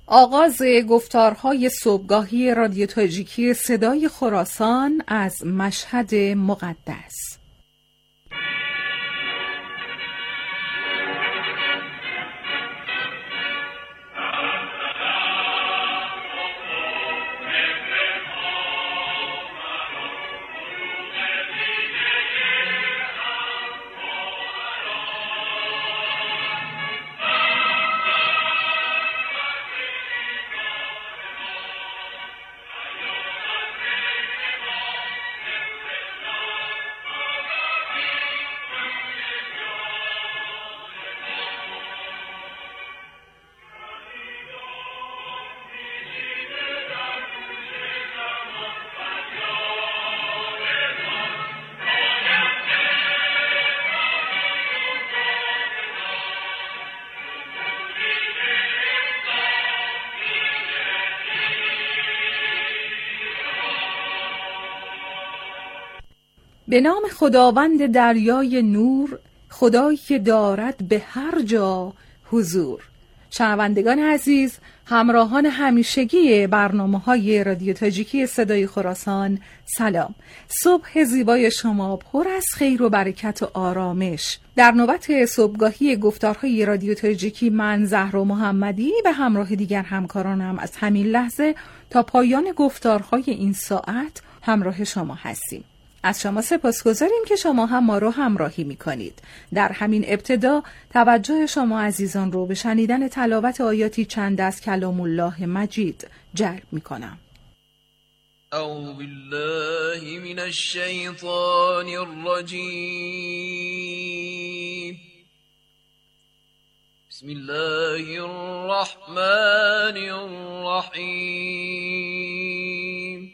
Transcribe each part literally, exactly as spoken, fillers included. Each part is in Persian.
آغاز گفتارهای صبحگاهی رادیو تاجیکی صدای خراسان از مشهد مقدس. به نام خداوند دریای نور، خدایی که دارد به هر جا حضور. شنوندگان عزیز، همراهان همیشگی برنامه‌های رادیو تاجیکی صدای خراسان، سلام. صبح زیبای شما پر از خیر و برکت و آرامش. در نوبت صبحگاهی گفتارهای رادیو تاجیکی من زهرا محمدی به همراه دیگر همکارانم از همین لحظه تا پایان گفتارهای این ساعت همراه شما هستیم. از شما سپاسگزاریم که شما هم ما رو همراهی می کنید. در همین ابتدا توجه شما عزیزان رو به شنیدن تلاوت آیاتی چند از کلام الله مجید جلب می کنم. اعوذ بالله من الشیطان الرجیم. بسم الله الرحمن الرحیم.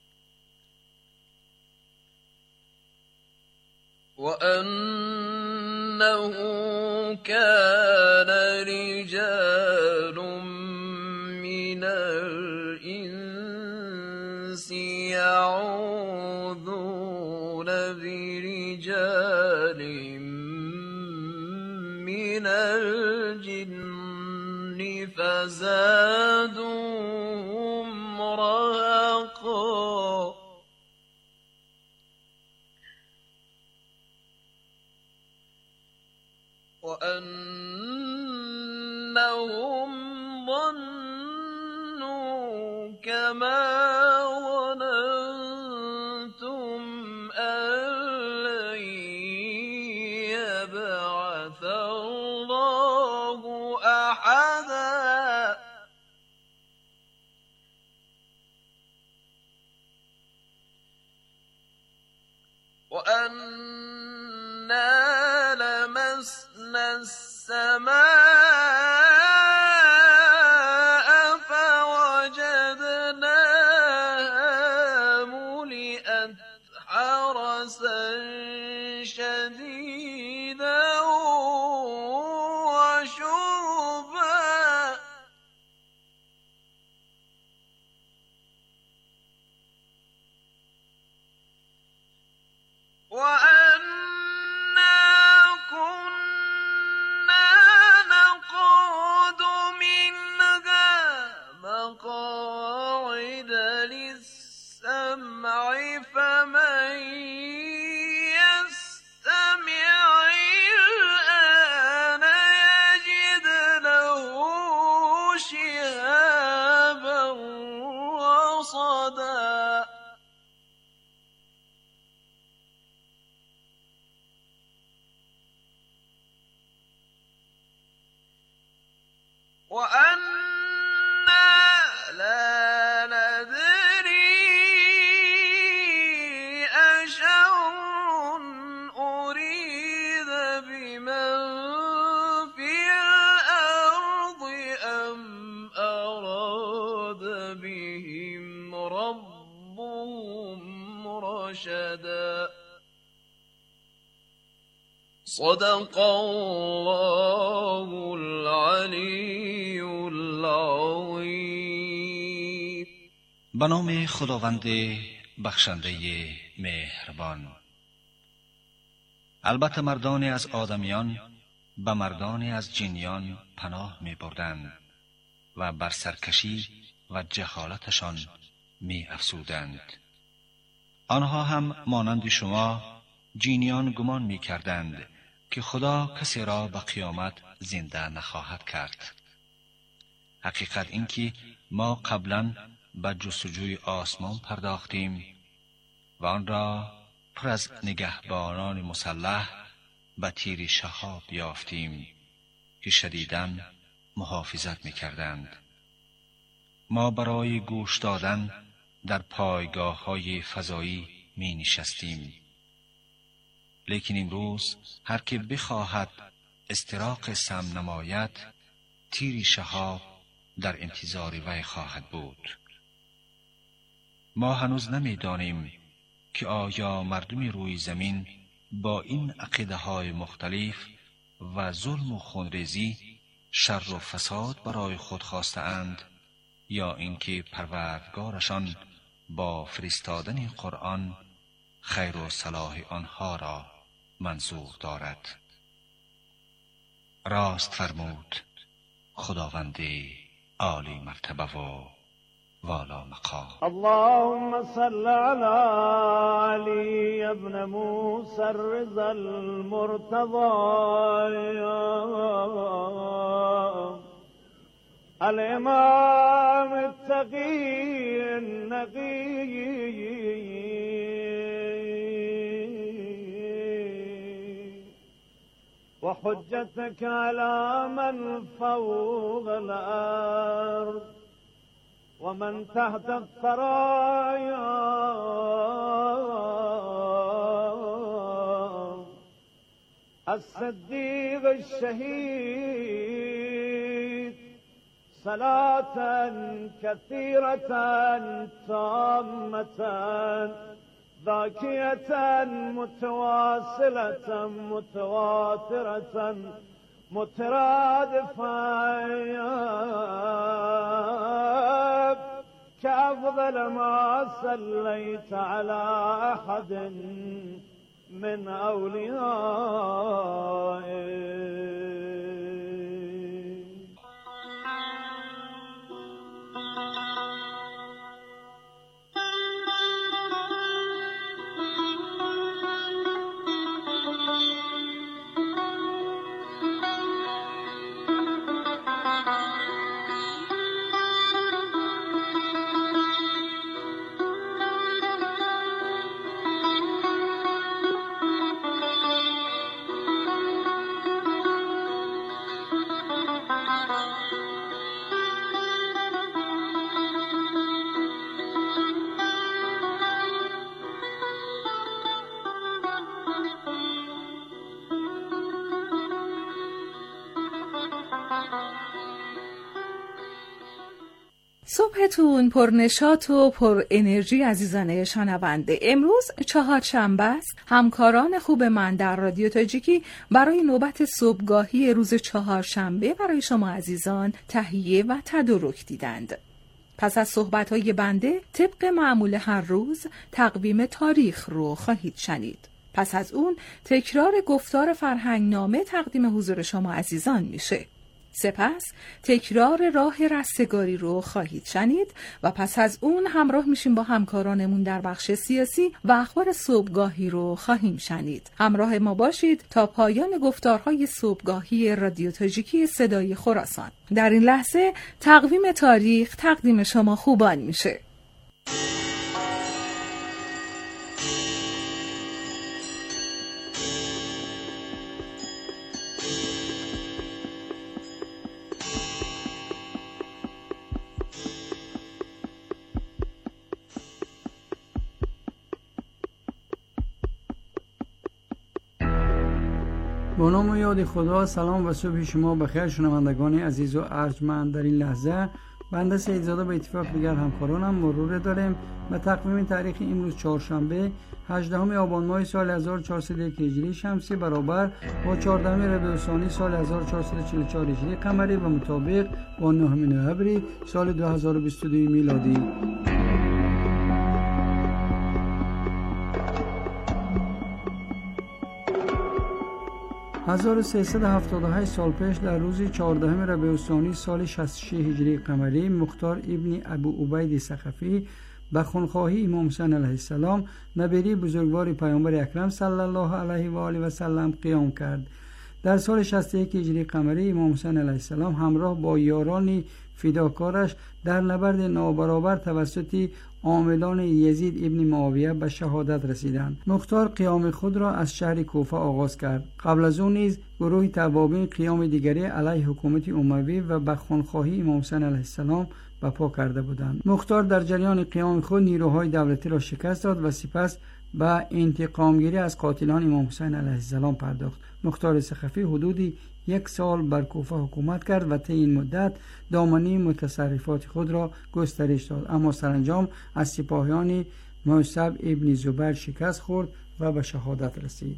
وَأَنَّهُ كَانَ رِجَالٌ مِّنَ الْإِنسِ يَعُوذُونَ بِرِجَالٍ مِّنَ الْجِنِّ فَزَادُوهُمْ رَهَقًا. وَأَنَّهُمْ ظَنُّوا كَمَا ظَنَنتُمْ أَن لَّن يَبْعَثَ اللَّهُ أَحَدًا. وَأَنَّا لَمَسْنَا السَّمَاءَ فَوَجَدْنَاهَا مُلِئَتْ حَرَسًا شَدِيدًا وَشُهُبًا. وَأَنَّا كُنَّا نَقْعُدُ مِنْهَا مَقَاعِدَ لِلسَّمْعِ فَمَن يَسْتَمِعِ الْآنَ يَجِدْ لَهُ شِهَابًا رَّصَدًا. وَأَنَّا لَا نَدْرِي أَشَرٌّ أُرِيدَ بِمَن فِي الْأَرْضِ أَمْ أَرَادَ بِهِمْ رَبُّهُمْ رَشَدًا. صدق الله العلی العظیم. به نام خداوند بخشنده مهربان. البته مردانی از آدمیان به مردانی از جنیان پناه می بردند و بر سرکشی و جهالتشان می افزودند. آنها هم مانند شما جینیان گمان می کردند که خدا کسی را به قیامت زنده نخواهد کرد. حقیقت این که ما قبلا به جستجوی آسمان پرداختیم و آن را پر از نگهبانان مسلح به تیر شهاب یافتیم که شدیداً محافظت می کردند. ما برای گوش دادن در پایگاه های فضایی می نشستیم. لیکن امروز هر که بخواهد استراق سم نماید، تیر شهاب در انتظار وی خواهد بود. ما هنوز نمی دانیم که آیا مردم روی زمین با این عقیده های مختلف و ظلم و خونریزی شر و فساد برای خود خواسته اند یا اینکه پروردگارشان با فرستادن قرآن خیر و صلاح آنها را منظور دارد. راست فرمود خداوند عالی مرتبه و والا مقام. اللهم صل على علي ابن موسى الرضا المرتضى الامام التقي النقي وحجتك على من فوق الارض ومن تحت الثرايا الصديق الشهيد صلاة كثيرة تامة ذاكية متواصلة متواترة مترادفة كأفضل ما صليت على أحد من أوليائك. صبحتون پر نشاط و پر انرژی عزیزان شنونده. امروز چهارشنبه است. همکاران خوب من در رادیو تاجیکی برای نوبت صبحگاهی روز چهارشنبه برای شما عزیزان تهیه و تدارک دیدند. پس از صحبت‌های بنده طبق معمول هر روز تقویم تاریخ رو خواهید شنید. پس از اون تکرار گفتار فرهنگنامه تقدیم حضور شما عزیزان میشه. سپس تکرار راه رستگاری رو خواهید شنید و پس از اون همراه میشیم با همکارانمون در بخش سیاسی و اخبار صبحگاهی رو خواهیم شنید. همراه ما باشید تا پایان گفتارهای صبحگاهی رادیو تاجیکی صدای خراسان. در این لحظه تقویم تاریخ تقدیم شما خوبان میشه. با نام و یاد خدا. سلام و صبح شما بخیر شنوندگان عزیز و ارجمند. در این لحظه بنده سیدزاده به اتفاق دیگر همکارانم مرور داریم به تقویم تاریخ امروز چهارشنبه هجدهم آبان ماه سال هزار و چهارصد و یک هجری شمسی برابر با چهاردهم ربیع الثانی سال هزار و چهارصد و چهل و چهار هجری قمری و مطابق با نهم نوامبر سال دو هزار و بیست و دو میلادی. هزار و سیصد و هفتاد و هشت سال پیش در روز چهاردهم ربیع الثانی سال شصت و شش هجری قمری مختار ابن ابو عبید ثقفی به خونخواهی امام حسین علیه السلام نبیری بزرگوار پیامبر اکرم صلی الله علیه و آله و سلم قیام کرد. در سال شصت و یک هجری قمری امام حسین علیه السلام همراه با یاران فداکارش در نبرد نابرابر توسط عاملان یزید ابن معاویه به شهادت رسیدند. مختار قیام خود را از شهر کوفه آغاز کرد. قبل از او نیز گروه توابین قیام دیگری علیه حکومت اموی و به خونخواهی امام حسین علیه السلام برپا کرده بودند. مختار در جریان قیام خود نیروهای دولتی را شکست داد و سپس به انتقامگیری از قاتلان امام حسین علیه السلام پرداخت. مختار ثقفی حدودی یک سال بر کوفه حکومت کرد و طی این مدت دامنه متصرفات خود را گسترش داد، اما سرانجام از سپاهیان موثب ابن زبیر شکست خورد و به شهادت رسید.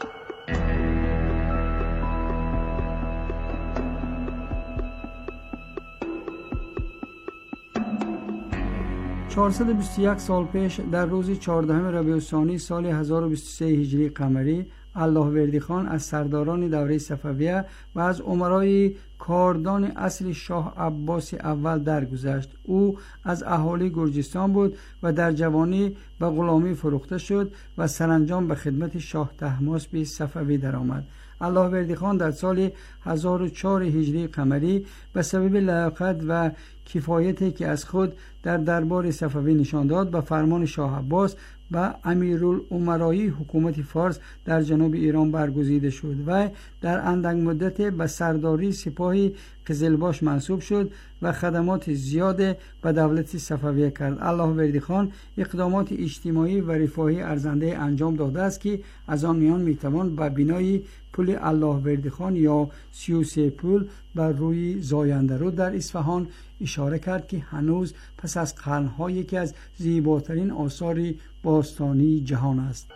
چهارصد و بیست و یک سال پیش در روز چهاردهم ربیع الثانی سال هزار و بیست و سه هجری قمری الله وردی خان از سرداران دوره صفویه و از امرای کاردان اصل شاه عباس اول درگذشت. او از اهالی گرجستان بود و در جوانی به غلامی فروخته شد و سرانجام به خدمت شاه طهماسب صفوی درآمد. الله وردی خان در سال هزار و چهار هجری قمری به سبب لیاقت و کفایتی که از خود در دربار صفوی نشان داد به فرمان شاه عباس و امیرالامرای حکومت فارس در جنوب ایران برگزیده شد و در اندک مدت به سرداری سپاه قزلباش منصوب شد و خدمات زیاد به دولت صفویه کرد. الله وردی خان اقدامات اجتماعی و رفاهی ارزنده انجام داده است که از آن میان میتوان به بنای پل الله وردی خان یا سی و سه پل بر روی زاینده رود در اصفهان اشاره کرد که هنوز پس از قرن‌ها یکی از زیباترین آثار باستانی جهان است.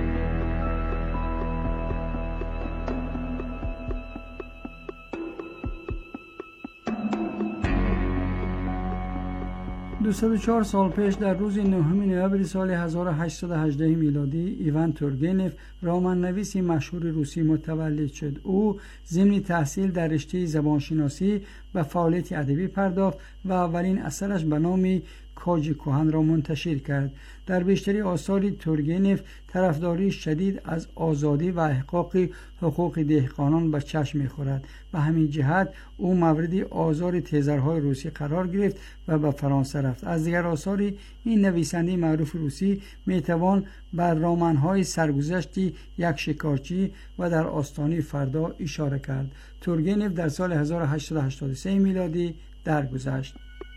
دویست و چهار سال پیش در روز نهم نوامبر سال هزار و هشتصد و هجده میلادی ایوان تورگنف رمان‌نویس مشهور روسی متولد شد. او ضمن تحصیل در رشته زبانشناسی به فعالیت ادبی پرداخت و اولین اثرش به نام کاج کهن را منتشر کرد. در بیشتری آثار تورگنف طرفداری شدید از آزادی و احقاق حقوق دهقانان به چشم می‌خورد. به همین جهت او مورد آزار تیزرهای روسی قرار گرفت و به فرانسه رفت. از دیگر آثار این نویسنده معروف روسی میتوان بر رمان‌های سرگذشتی یک شکارچی و در آستانه فردا اشاره کرد. تورگنف در سال هزار و هشتصد و هشتاد و سه میلادی درگذشت.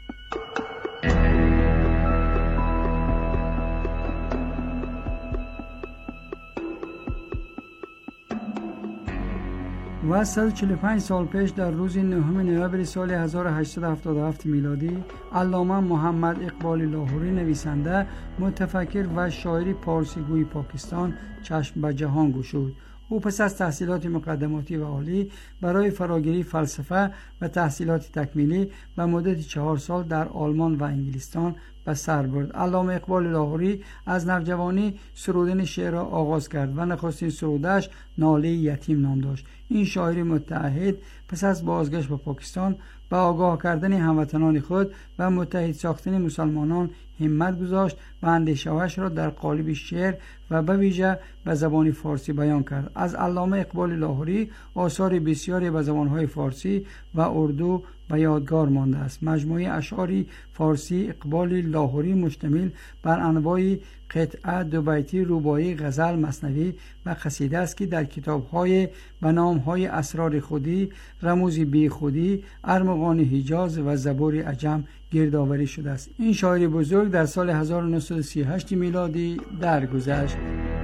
و صد و چهل و پنج سال پیش در روز نهم نوامبر سال هزار و هشتصد و هفتاد و هفت میلادی علامه محمد اقبال لاهوری نویسنده، متفکر و شاعر پارسیگوی پاکستان چشم به جهان گشود. او پس از تحصیلات مقدماتی و عالی برای فراگیری فلسفه و تحصیلات تکمیلی به مدت چهار سال در آلمان و انگلستان به سر برد. علامه اقبال لاهوری از نوجوانی سرودن شعر را آغاز کرد و نخستین سرودش ناله یتیم نام داشت. این شاعر متعهد پس از بازگشت به پاکستان به آگاه کردن هموطنان خود و متحد ساختن مسلمانان همت گذاشت و اندیشه‌هایش را در قالب شعر و به ویژه به زبان فارسی بیان کرد. از علامه اقبال لاهوری آثار بسیاری به زبان‌های فارسی و اردو به یادگار مانده است. مجموعه اشعار فارسی اقبال لاهوری مشتمل بر انواع قطعه، دو بیتی، رباعی، غزل، مثنوی و قصیده است که در کتاب‌های به نام‌های اسرار خودی، رموز بی خودی، ارمغان حجاز و زبور عجم گردآوری شده است. این شاعر بزرگ در سال هزار و نهصد و سی و هشت میلادی درگذشت.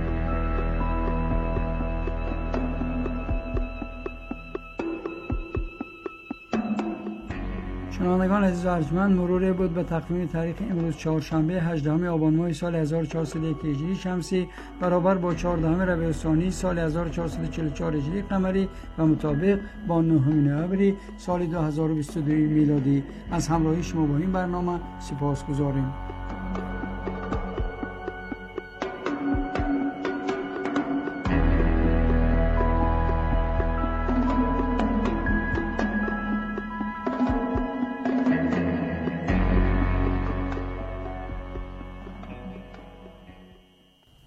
شنوندگان عزیز و ارجمند، مرور بود به تقویم تاریخ امروز چهارشنبه هجدهم آبان ماه سال هزار و چهارصد و یک هجری شمسی برابر با چهاردهم ربیع الثانی سال هزار و چهارصد و چهل و چهار هجری قمری و مطابق با نهم نوامبر سال دو هزار و بیست و دو میلادی. از همراهی شما با این برنامه سپاسگزاریم.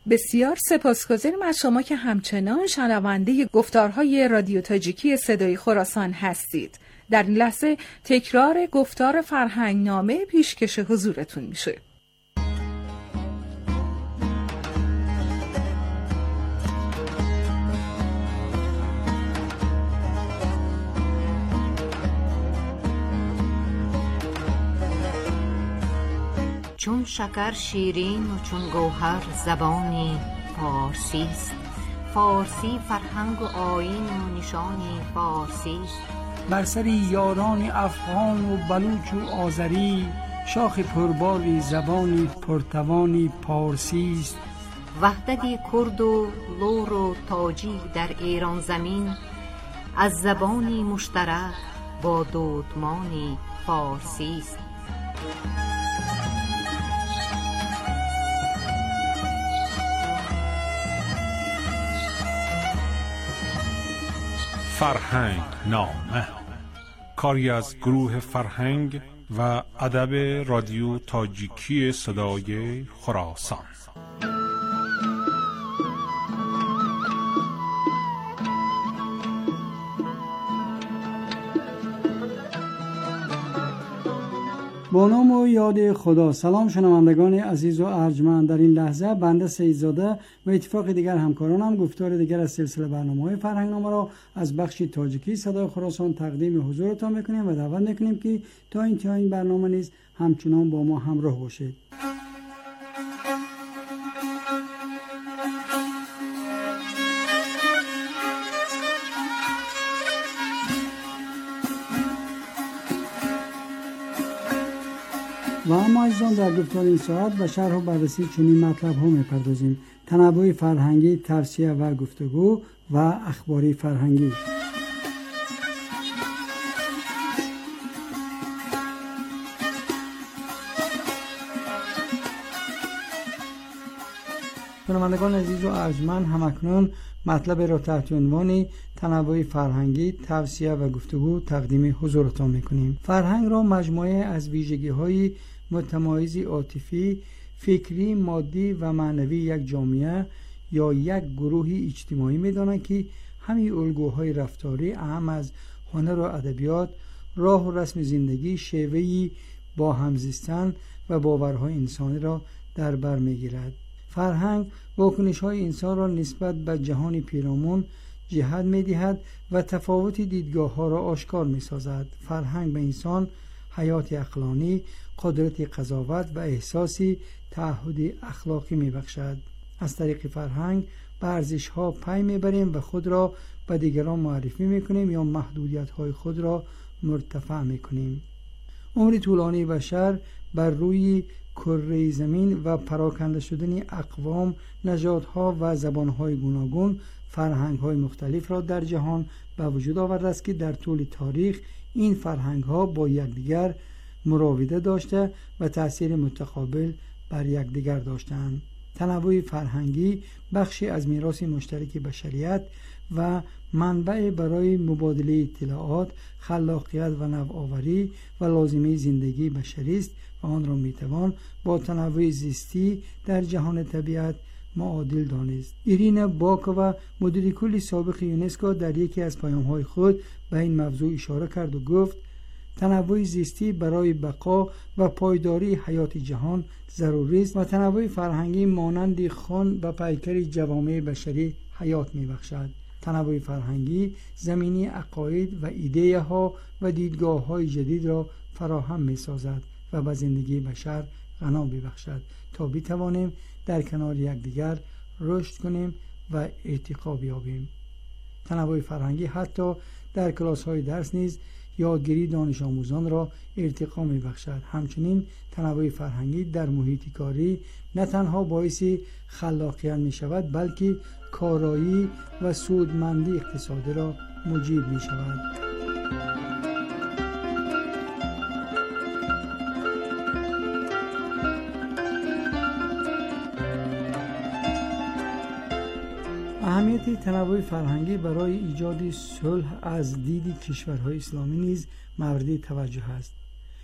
بسیار سپاسگزاریم از شما که همچنان شنونده گفتارهای رادیو تاجیکی صدای خراسان هستید. در این لحظه تکرار گفتار فرهنگنامه پیشکش حضورتون میشه. چون شکر شیرین و چون گوهر زبانی فارسی است، فارسی فرهنگ و آیین و نشانی فارسی است. بر سر یاران افغان و بلوچ و آذری، شاخ پرباری زبانی پرتوانی پارسی است. وحدت کرد و لور و تاجی در ایران زمین، از زبانی مشترک با دودمانی فارسی است. فرهنگ نامه، کاری از گروه فرهنگ و ادب رادیو تاجیکی صدای خراسان. با نام و یاد خدا. سلام شنوندگان عزیز و ارجمند، در این لحظه بنده سیدزاده و اتفاق دیگر همکارانم گفتار دیگر از سلسله برنامه‌های فرهنگنامه را از بخش تاجیکی صدای خراسان تقدیم حضورتان میکنیم و دعوت میکنیم که تا انتهای این برنامه نیز همچنان با ما همراه باشید. و اما عزیزان در گفتار این ساعت و شرح و بررسی چنین مطلب ها میپردازیم: تنوع فرهنگی، توصیه و گفتگو و اخباری فرهنگی. شنوندگان عزیز و ارجمند، همکنون مطلب را تحت عنوان تنوع فرهنگی، توصیه و گفتگو تقدیم حضورتان میکنیم. فرهنگ را مجموعه از ویژگی‌های متمایزی عاطفی، فکری، مادی و معنوی یک جامعه یا یک گروه اجتماعی می‌دانند که همین الگوهای رفتاری اهم از هنر و ادبیات، راه و رسم زندگی، شیوهی با همزیستن و باورهای انسانی را در بر می‌گیرد. فرهنگ واکنش‌های انسان را نسبت به جهان پیرامون جهت می‌دهد و تفاوت دیدگاه‌ها را آشکار می‌سازد. فرهنگ به انسان حیات عقلانی، قدرت قضاوت و احساسی تعهد اخلاقی می‌بخشد. از طریق فرهنگ به ارزش‌ها پی می‌بریم و خود را به دیگران معرفی می‌کنیم یا محدودیت‌های خود را مرتفع می‌کنیم. عمر طولانی بشر بر روی کره زمین و پراکنده شدن اقوام، نژادها و زبان‌های گوناگون، فرهنگ‌های مختلف را در جهان به وجود آورده است که در طول تاریخ این فرهنگ‌ها با یکدیگر مراوده داشته و تأثیر متقابل بر یکدیگر داشتند. تنوع فرهنگی بخشی از میراث مشترک بشریت و منبع برای مبادله اطلاعات، خلاقیت و نوآوری و لازمه زندگی بشری است و آن را میتوان با تنوع زیستی در جهان طبیعت معادل دانست. ایرین باکووا، مدیر کل سابق یونسکو، در یکی از پیام‌های خود به این موضوع اشاره کرد و گفت: تنوع زیستی برای بقا و پایداری حیات جهان ضروری است و تنوع فرهنگی مانند خوان و پیکر جوامع بشری حیات می‌بخشد. تنوع فرهنگی زمینی عقاید و ایده ها و دیدگاه های جدید را فراهم می‌سازد و به زندگی بشر غنا می‌بخشد تا بتوانیم در کنار یکدیگر رشد کنیم و ارتقا بیابیم. تنوع فرهنگی حتی در کلاس‌های درس نیز یادگیری دانش آموزان را ارتقا می‌بخشد. همچنین تنوع فرهنگی در محیط کاری نه تنها باعث خلاقیت می‌شود بلکه کارایی و سودمندی اقتصادی را موجب می‌شود. اهمیت تنوع فرهنگی برای ایجاد صلح از دید کشورهای اسلامی نیز مورد توجه است.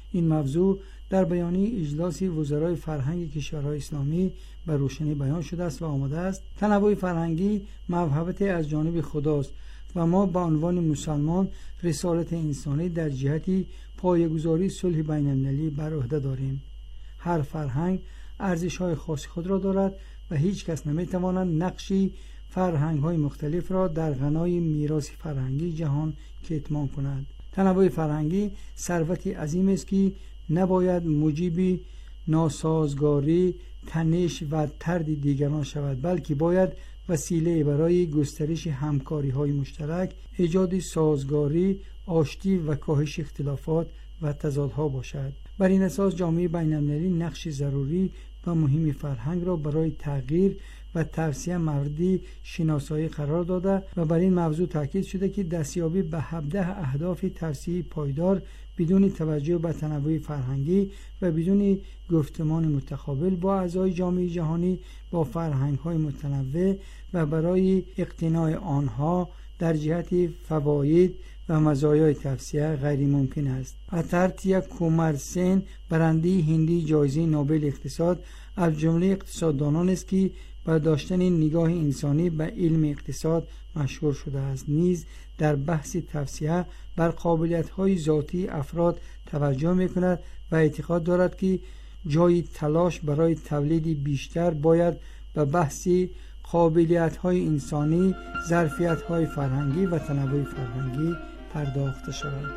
این موضوع در بیانیه اجلاس وزرای فرهنگ کشورهای اسلامی به روشنی بیان شده است و آمده است: تنوع فرهنگی موهبت از جانب خداست و ما به عنوان مسلمان رسالت انسانی در جهت پایه‌گذاری صلح بین‌المللی بر عهده داریم. هر فرهنگ ارزش‌های خاص خود را دارد و هیچ کس نمی‌تواند نقشی فرهنگ‌های مختلف را در غنای میراث فرهنگی جهان کتمان کند. تنوع فرهنگی ثروتی عظیم است که نباید موجب ناسازگاری، تنش و طرد دیگران شود، بلکه باید وسیله برای گسترش همکاری‌های مشترک، ایجاد سازگاری، آشتی و کاهش اختلافات و تضادها باشد. بر این اساس جامعه بین‌المللی نقش ضروری و مهم فرهنگ را برای تغییر و توسعه موردی شناسایی قرار داده و بر این موضوع تاکید شده که دستیابی به هفده اهداف توسعه پایدار بدون توجه به تنوع فرهنگی و بدون گفتمان متقابل با اعضای جامعه جهانی با فرهنگ‌های متنوع و برای اقتناع آنها در جهت فواید و مزایای توسعه غیر ممکن است. اتارتیا کومارسن، برنده هندی جایزه نوبل اقتصاد، از جمله اقتصاددانان است که با داشتن نگاه انسانی به علم اقتصاد مشهور شده است. نیز در بحث توسعه بر قابلیت‌های ذاتی افراد توجه می‌کند و اعتقاد دارد که جای تلاش برای تولید بیشتر باید به بحث قابلیت‌های انسانی، ظرفیت‌های فرهنگی و تنوع فرهنگی پرداخته شود.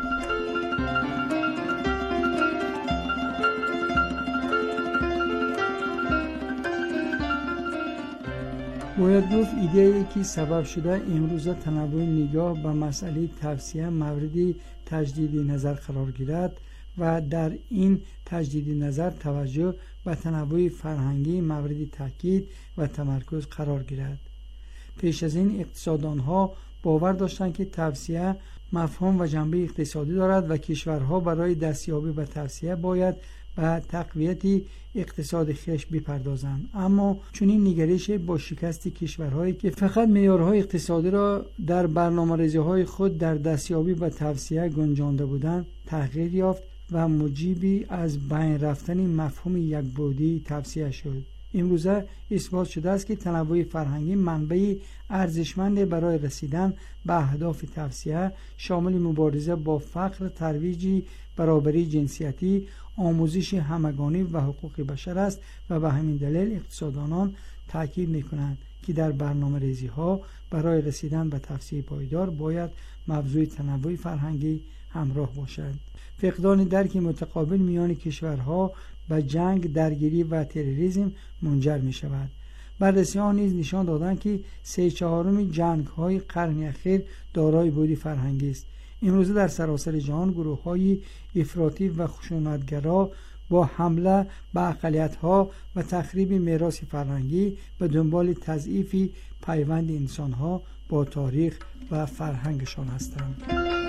باید گفت ایده‌ای که سبب شده امروزه تنوع نگاه به مسئله توسعه مورد تجدید نظر قرار گیرد و در این تجدید نظر توجه به تنوع فرهنگی مورد تاکید و تمرکز قرار گیرد. پیش از این اقتصاددانها باور داشتند که توسعه مفهوم و جنبه اقتصادی دارد و کشورها برای دستیابی به توسعه باید به تقویت اقتصاد خویش بپردازند. اما چون این نگرش با شکست کشورهایی که فقط معیارهای اقتصادی را در برنامه‌ریزی‌های خود در دستیابی به توسعه گنجانده بودند تغییر یافت و موجبی از بین رفتن مفهوم یکبودی توسعه شد. امروزه اثبات شده است که تنوع فرهنگی منبع ارزشمند برای رسیدن به اهداف توسعه شامل مبارزه با فقر، ترویج برابری جنسیتی، آموزش همگانی و حقوق بشر است و به همین دلیل اقتصاددانان تاکید می‌کنند که در برنامه‌ریزی‌ها برای رسیدن به توسعه پایدار باید موضوع تنوع فرهنگی همراه باشد. فقدان درک متقابل میان کشورها به جنگ، درگیری و تروریسم منجر می شود. بررسی‌ها نیز نشان دادند که سه چهارم جنگ‌های قرن اخیر دارای بودی فرهنگی است. امروز در سراسر جهان گروه‌های افراطی و خشونتگرا با حمله به اقلیت‌ها و تخریب میراث فرهنگی به دنبال تضعیف پیوند انسان‌ها با تاریخ و فرهنگشان هستند.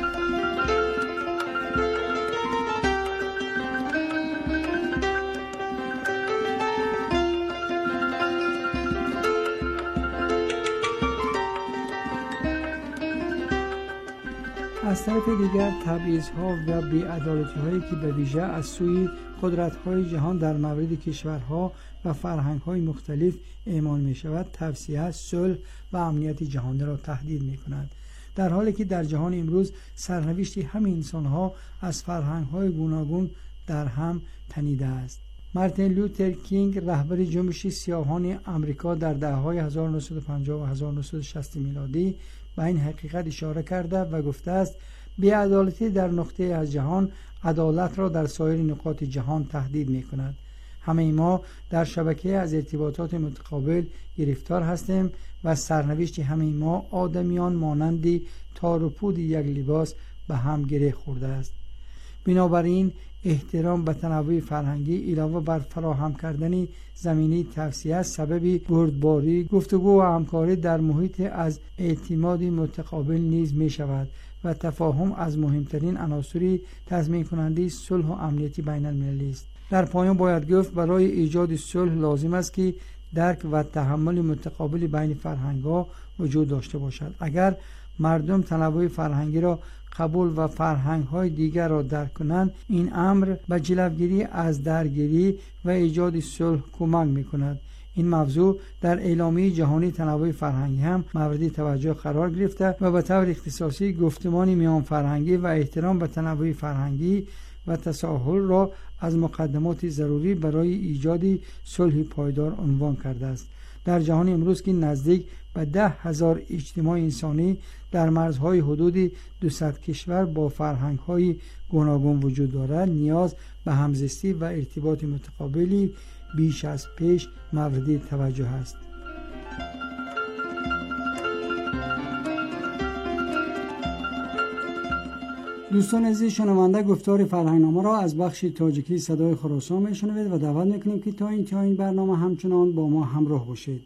از طرف دیگر تبعیض‌ها و بی‌عدالتی‌هایی که به ویژه از سوی قدرت‌های جهان در مورد کشورها و فرهنگ‌های مختلف اعمال می‌شود، توسعه، صلح و امنیت جهانی را تهدید می‌کند. در حالی که در جهان امروز سرنوشت همه انسان‌ها از فرهنگ‌های گوناگون در هم تنیده است. مارتین لوتر کینگ، رهبر جنبش سیاهان آمریکا در دهه‌های هزار و نهصد و پنجاه و هزار و نهصد و شصت میلادی به این حقیقت اشاره کرده و گفته است: بی‌عدالتی در نقطه از جهان عدالت را در سایر نقاط جهان تهدید می‌کند. همه ما در شبکه از ارتباطات متقابل گرفتار هستیم و سرنوشت همه ما آدمیان مانند تار و پود یک لباس به هم گره خورده است. بنابراین احترام به تنوع فرهنگی علاوه بر فراهم کردن زمینه توسعه سبب بردباری، گفتگو و همکاری در محیط از اعتماد متقابل نیز می شود و تفاهم از مهمترین عناصر تضمین کننده صلح و امنیت بین المللی است. در پایان باید گفت برای ایجاد صلح لازم است که درک و تحمل متقابل بین فرهنگ‌ها وجود داشته باشد. اگر مردم تنوع فرهنگی را قبول و فرهنگ‌های دیگر را درک کنند، این امر به جلوگیری از درگیری و ایجاد صلح کمک می‌کند. این موضوع در اعلامیه جهانی تنوع فرهنگی هم مورد توجه قرار گرفته و به طور اختصاصی گفتمان میان فرهنگی و احترام به تنوع فرهنگی و تساهل را از مقدمات ضروری برای ایجاد صلح پایدار عنوان کرده است. در جهان امروز که نزدیک به ده هزار اجتماع انسانی در مرزهای حدود دویست کشور با فرهنگ‌های گوناگون وجود دارد، نیاز به همزیستی و ارتباط متقابلی بیش از پیش مورد توجه است. دوستان عزیز شنونده، گفتار فرهنگنامه را از بخش تاجیکی صدای خراسان میشنوید و دعوت میکنیم که تا انتهای این برنامه همچنان با ما همراه باشید.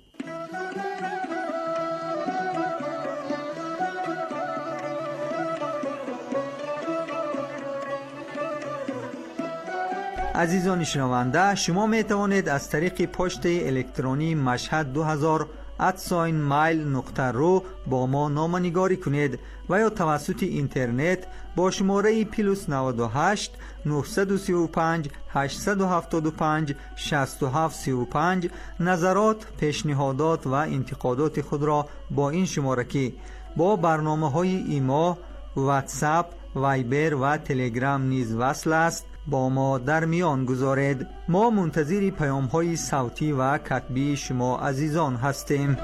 عزیزان شنونده، شما می توانید از طریق پست الکترونی مشهد دو هزار ات مایل نقطه رو با ما نامه‌نگاری کنید و یا توسط اینترنت با شماره پلوس نود و هشت نهصد و سی و پنج هشتصد و هفتاد و پنج شصت و هفت سی و پنج نظرات، پیشنهادات و انتقادات خود را با این شماره که با برنامه‌های ایما، واتساپ، وایبر و تلگرام نیز وصل است با ما در میان گذارید. ما منتظر پیام‌های صوتی و کتبی شما عزیزان هستیم.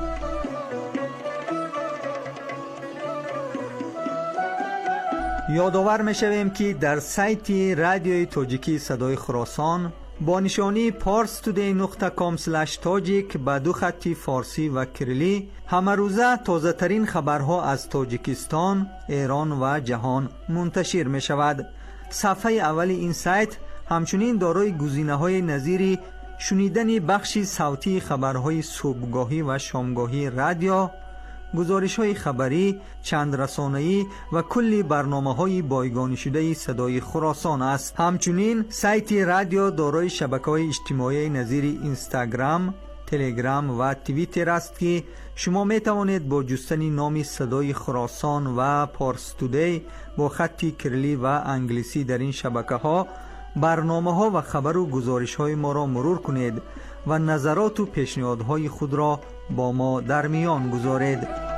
یادآور می‌شویم که در سایت رادیوی تاجیکی صدای خراسان با نشانی پارس تودی نقطه کام اسلش تاجیک با دو خطی فارسی و کریلی همه روزه تازه ترین خبرها از تاجیکستان، ایران و جهان منتشر می شود. صفحه اول این سایت همچنین دارای گزینه‌های نظیر شنیدن بخشی صوتی خبرهای صبحگاهی و شامگاهی رادیو، گزارش‌های خبری، چند رسانه‌ای و کلی برنامه‌های بایگانی شده صدای خراسان است. همچنین سایت رادیو دارای شبکه‌های اجتماعی نظیر اینستاگرام، تلگرام و توییتر است که شما می توانید با جستن نام صدای خراسان و پارس تودی با خطی کریلی و انگلیسی در این شبکه‌ها برنامه‌ها و خبر و گزارش‌های ما را مرور کنید و نظرات و پیشنهادهای خود را با ما در میان گذارید.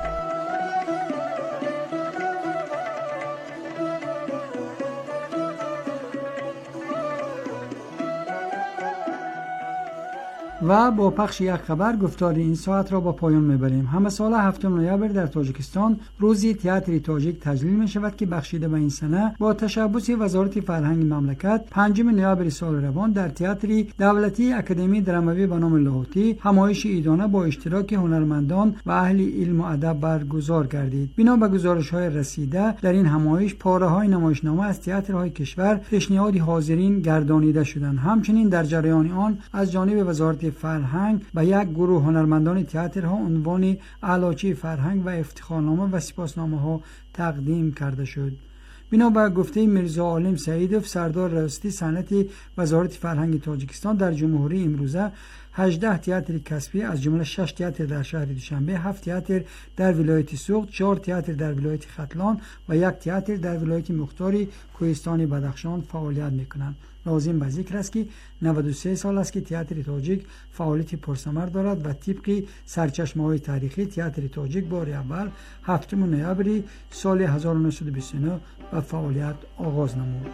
و با پخش یک خبر گفتار این ساعت را با پایان میبریم. همه سال هفتم نوامبر در تاجیکستان روزی تئاتر تاجیک تجلیل می شود که بخشیده به این سنه با تشبث وزارت فرهنگ مملکت پنجم نوامبر سال روان در تئاتر دولتی اکادمی دراموی به نام لاهوتی همایش ایدانه با اشتراک هنرمندان و اهل علم و ادب برگزار گردید. بنا به گزارش‌های رسیده در این همایش پاره‌های نمایشنامه از تئاترهای کشور پیشنهاد حاضرین گردانیده شدند. همچنین در جریان آن از جانب وزارت فرهنگ به یک گروه هنرمندان تئاترها عنوان اعلاچی فرهنگ و افتخارنامه و سپاسنامه‌ها تقدیم کرده شد. بنا به گفته میرزا عالم سعیدوف سردار راستی صنعت وزارت فرهنگ تاجیکستان در جمهوری امروزه هجده تئاتر کسبی از جمله شش تئاتر در شهر دوشنبه، هفت تئاتر در ولایت سوخت، چهار تئاتر در ولایت ختلان و یک تئاتر در ولایت مختاری کوهستان بدخشان فعالیت می‌کنند. لازم به ذکر است که نود و سه سال است که تئاتر تاجیک فعالیت پرثمر دارد و طبق سرچشمه‌های تاریخی تئاتر تاجیک بار اول هفتم نوامبر سال هزار و نهصد و بیست و نه به فعالیت آغاز نمود.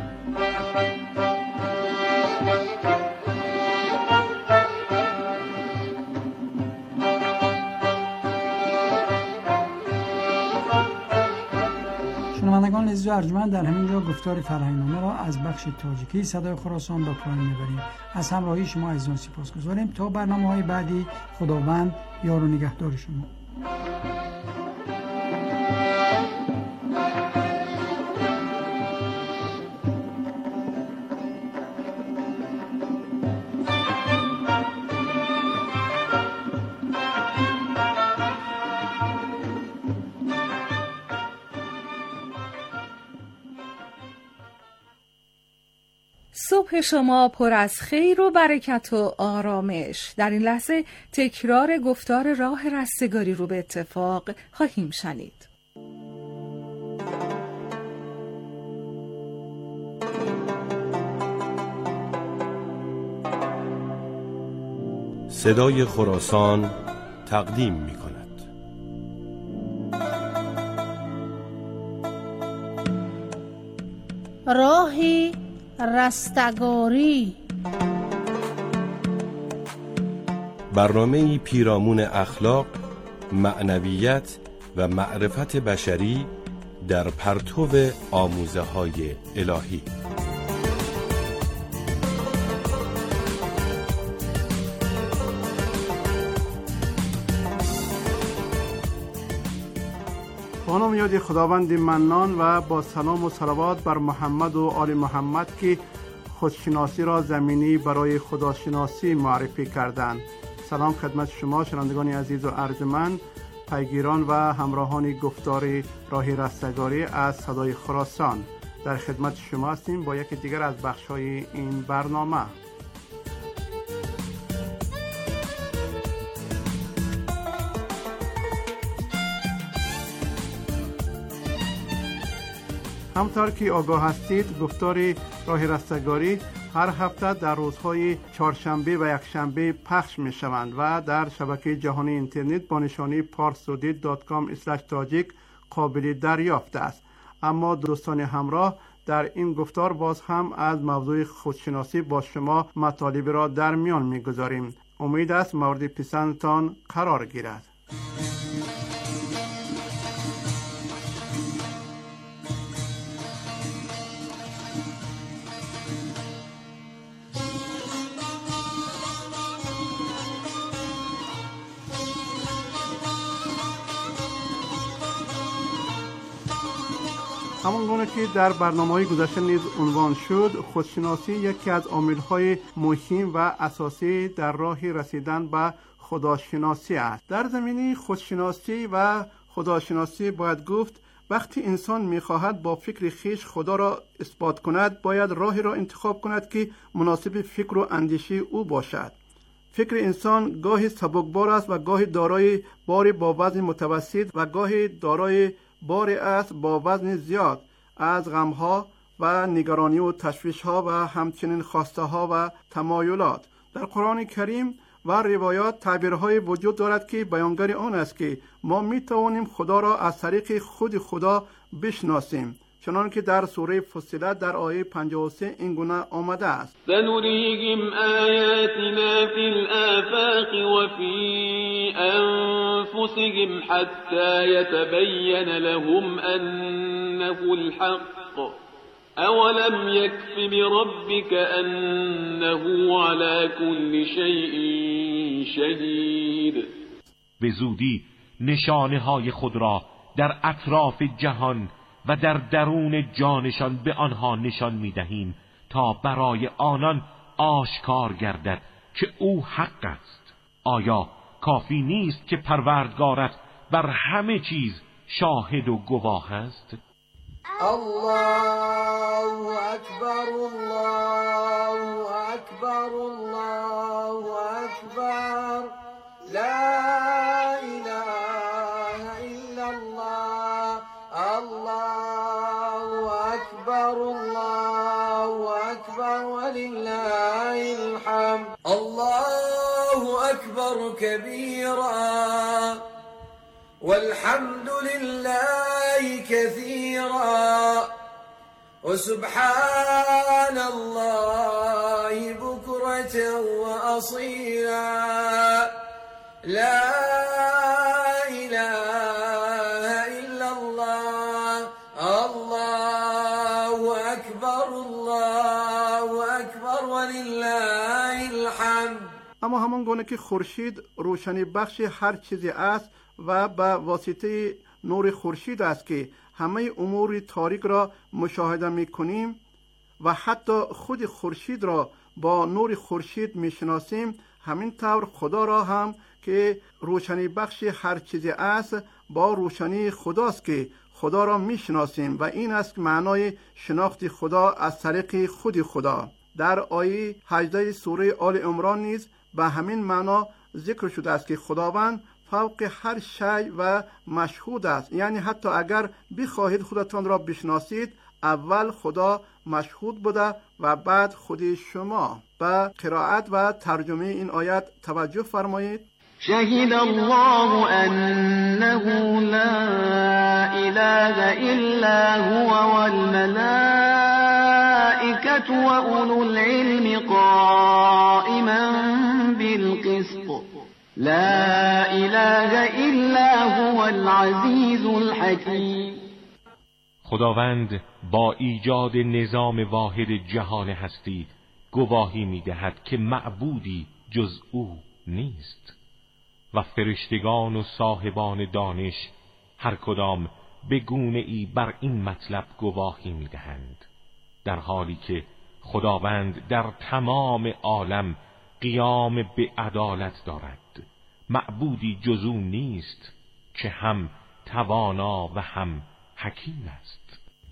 شنوندگان عزیز و ارجمند، در همین جا گفتار فرهنگنامه را از بخش تاجیکی صدای خراسان به پایان میبریم. از همراهی شما عزیزان سپاسگزاریم. تا برنامه‌های بعدی خداوند یار و نگهدار شما. صبح شما پر از خیر و برکت و آرامش. در این لحظه تکرار گفتار راه رستگاری رو به اتفاق خواهیم شنید. صدای خراسان تقدیم می کند. راهی رستگاری، برنامه‌ای پیرامون اخلاق، معنویت و معرفت بشری در پرتو آموزه‌های الهی. با نام یاد خداوند منان و با سلام و صلوات بر محمد و آل محمد که خودشناسی را زمینی برای خداشناسی معرفی کردند. سلام خدمت شما شنوندگان عزیز و ارجمند، پیگیران و همراهان گفتار راه رستگاری از صدای خراسان. در خدمت شما هستیم با یکی دیگر از بخش‌های این برنامه. همطور که آگاه هستید، گفتار راه رستگاری هر هفته در روزهای چهارشنبه و یکشنبه پخش می شوند و در شبکه جهانی اینترنت با نشانی پارسودی دات کام اسلش تاجیک قابل دریافت است. اما دوستان همراه، در این گفتار باز هم از موضوع خودشناسی با شما مطالب را در میان می گذاریم. امید است مورد پسندتان قرار گیرد. همانگونه که در برنامه‌های گذشته نیز عنوان شد، خودشناسی یکی از عامل‌های مهم و اساسی در راه رسیدن به خداشناسی است. در زمینه خودشناسی و خداشناسی باید گفت وقتی انسان می‌خواهد با فکر خویش خدا را اثبات کند، باید راهی را انتخاب کند که مناسب فکر و اندیشه او باشد. فکر انسان گاهی سبکبار است و گاهی دارای بار با وزن متوسط و گاهی دارای بار است با وزن زیاد از غمها و نگرانی و تشویش‌ها و همچنین خواسته‌ها و تمایلات. در قرآن کریم و روایات تعبیرهای وجود دارد که بیانگر آن است که ما می‌توانیم خدا را از طریق خود خدا بشناسیم، چنان که در سوره فصلت در آیه پنجاه و سه این گونه آمده است: سنريهم آیاتنا فی الآفاق و فی انفسهم حتی یتبین لهم انه الحق اولم یکف بربک انه على كل شیء شهید. به زودی نشانه های خود را در اطراف جهان و در درون جانشان به آنها نشان می‌دهیم تا برای آنان آشکار گردد که او حق است. آیا کافی نیست که پروردگارت بر همه چیز شاهد و گواه است؟ الله اکبر الله اکبر الله اکبر لا اله الا الله الله اکبر الله اکبر ولله الحمد الله اکبر کبیرا والحمد لله كثيرا وسبحان الله بكرة وأصيلا لا إله إلا الله الله أكبر الله أكبر ولله الحمد. اما همان گونه که خورشید روشنی بخش هر چیزی است و به واسطه نور خورشید است که همه امور تاریک را مشاهده می کنیم و حتی خود خورشید را با نور خورشید می شناسیم، همین طور خدا را هم که روشنی بخش هر چیزی است با روشنی خداست که خدا را می شناسیم و این است معنای شناخت خدا از طریق خود خدا. در آیه هجده سوره آل عمران نیز به همین معنا ذکر شده است که خداوند فوق هر شی و مشهود است. یعنی حتی اگر بخواهید خودتان را بشناسید، اول خدا مشهود بوده و بعد خودی شما. به قرائت و ترجمه این آیت توجه فرمایید. شهد الله انه لا اله الا هو والملائكة واولو العلم قائما بالقسط لا اله الا هو العزیز الحکیم. خداوند با ایجاد نظام واحد جهان هستی گواهی می‌دهد که معبودی جز او نیست و فرشتگان و صاحبان دانش هر کدام به گونه ای بر این مطلب گواهی می‌دهند، در حالی که خداوند در تمام عالم قیام به عدالت دارد. معبودی جز او نیست که هم توانا و هم حکیم است.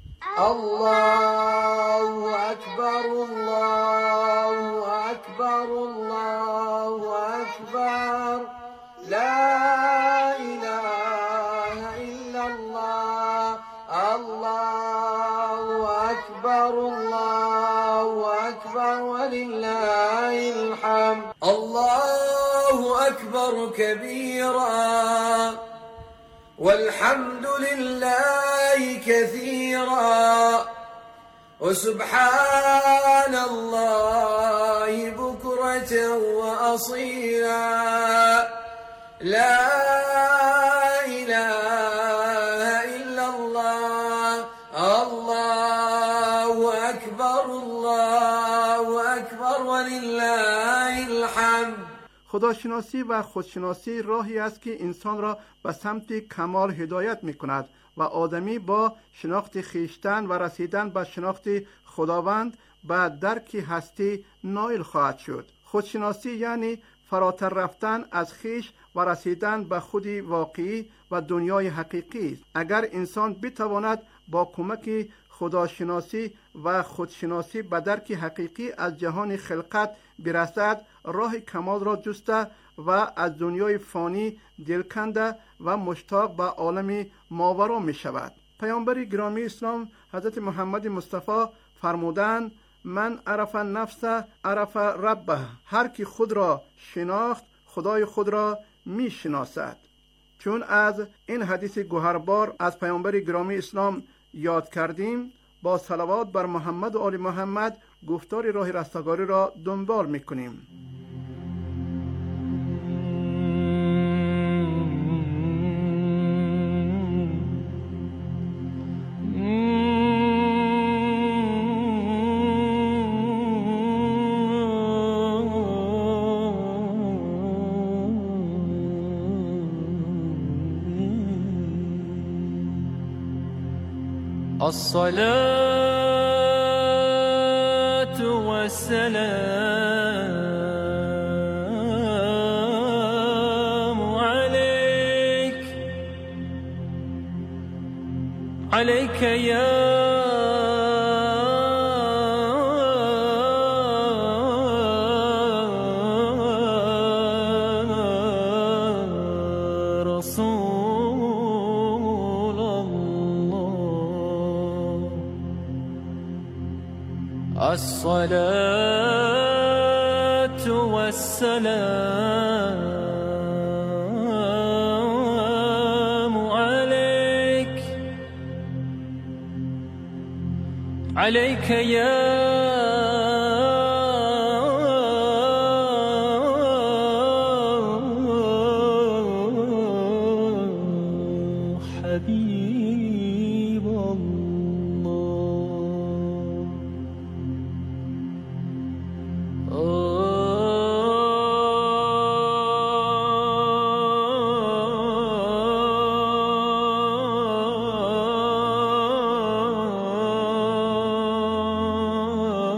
الله اکبر الله اکبر الله اکبر لا اله الا الله الله اکبر الله اکبر ولله الحمد. الله اکبر کبیرا والحمد لله كثيرا وسبحان الله بكرة وأصيلا لا إله إلا الله الله أكبر الله أكبر ولله الحمد. خداشناسی و خودشناسی راهی است که انسان را به سمت کمال هدایت می کند و آدمی با شناخت خیشتن و رسیدن به شناخت خداوند به درک هستی نائل خواهد شد. خودشناسی یعنی فراتر رفتن از خیش و رسیدن به خودی واقعی و دنیای حقیقی است. اگر انسان بتواند با کمک خداشناسی و خودشناسی به درک حقیقی از جهان خلقت برسد، راه کمال را جسته و از دنیای فانی دلکنده و مشتاق به عالم ماورا می شود. پیامبر گرامی اسلام حضرت محمد مصطفی فرمودند: من عرف نفس عرف ربه. هر کی خود را شناخت خدای خود را می شناسد. چون از این حدیث گوهربار از پیامبر گرامی اسلام یاد کردیم، با صلوات بر محمد و آل محمد گفتار راه رستگاری را دنبال میکنیم. الصلاة والسلام عليك عليك يا الصلاة والسلام عليك عليك يا حبيب الله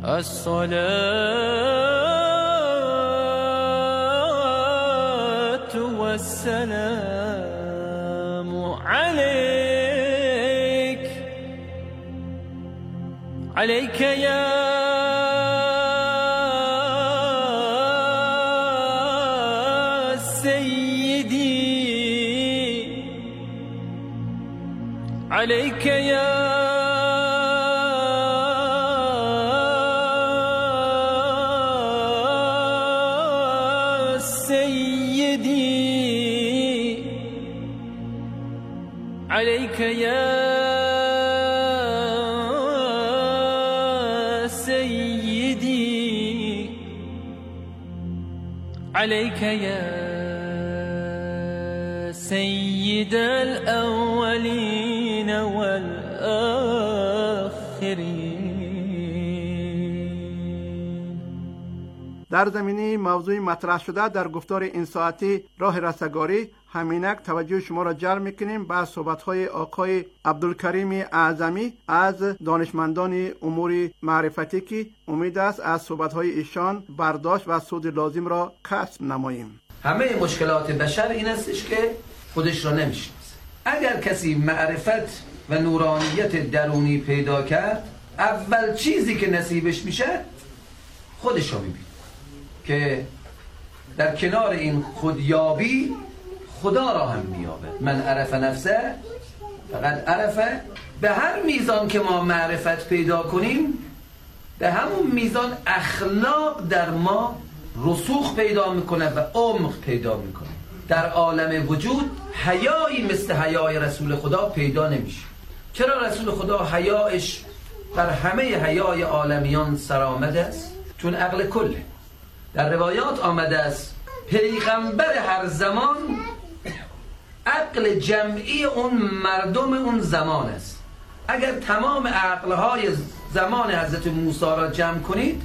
الصلاة والسلام عليك عليك يا عليك يا سيدي عليك يا سيدي عليك يا سيد الأولين در زمینه موضوع مطرح شده در گفتار این ساعتی راه رستگاری، همینک توجه شما را جلب میکنیم به صحبت‌های آقای عبدالکریم اعظمی از دانشمندان امور معرفتی که امید است از صحبت‌های ایشان برداشت و سود لازم را کسب نماییم. همه مشکلات بشر این استش که خودش را نمیشناسه. اگر کسی معرفت و نورانیت درونی پیدا کرد، اول چیزی که نصیبش میشه خودش را میبینه که در کنار این خودیابی خدا را هم میابه. من عرف نفسه فقط عرفه. به هر میزان که ما معرفت پیدا کنیم، به همون میزان اخلاق در ما رسوخ پیدا میکنه و عمق پیدا میکنه. در عالم وجود حیایی مثل حیای رسول خدا پیدا نمیشه. چرا رسول خدا حیایش بر همه حیای عالمیان سرآمد است؟ چون عقل کله. در روایات آمده است پیغمبر هر زمان عقل جمعی اون مردم اون زمان است. اگر تمام عقلهای زمان حضرت موسی را جمع کنید،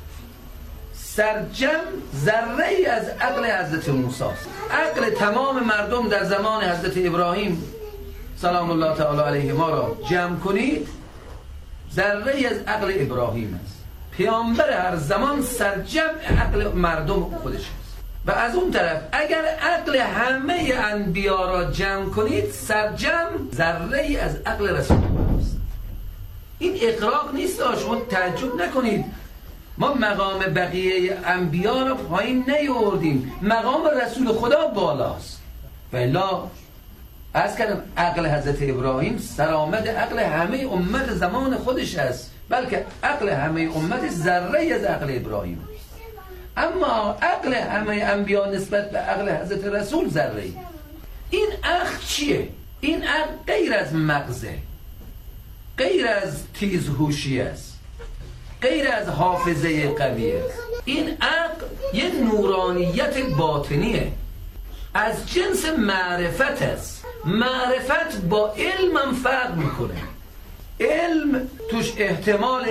سرجم ذره ای از عقل حضرت موسی است. عقل تمام مردم در زمان حضرت ابراهیم سلام الله تعالی علیه ما را جمع کنید، ذره ای از عقل ابراهیم است. پیامبر هر زمان سرجم عقل مردم خودش است. و از اون طرف اگر عقل همه انبیا را جمع کنید، سرجم ذره ای از عقل رسول الله است. این اغراق نیست. شما تعجب نکنید ما مقام بقیه انبیا را پایین نیاوردیم، مقام رسول خدا بالاست. والا از کردم عقل حضرت ابراهیم سرآمد عقل همه امت زمان خودش است، بلکه عقل همه امت ذره از عقل ابراهیم. اما عقل همه انبیا نسبت به عقل حضرت رسول ذره. این عقل چیه؟ این عقل غیر از مغزه، غیر از تیزهوشی است، غیر از حافظه قویه. این عقل یک نورانیت باطنیه، از جنس معرفت است. معرفت با علم هم فرق میکنه. علم توش احتمال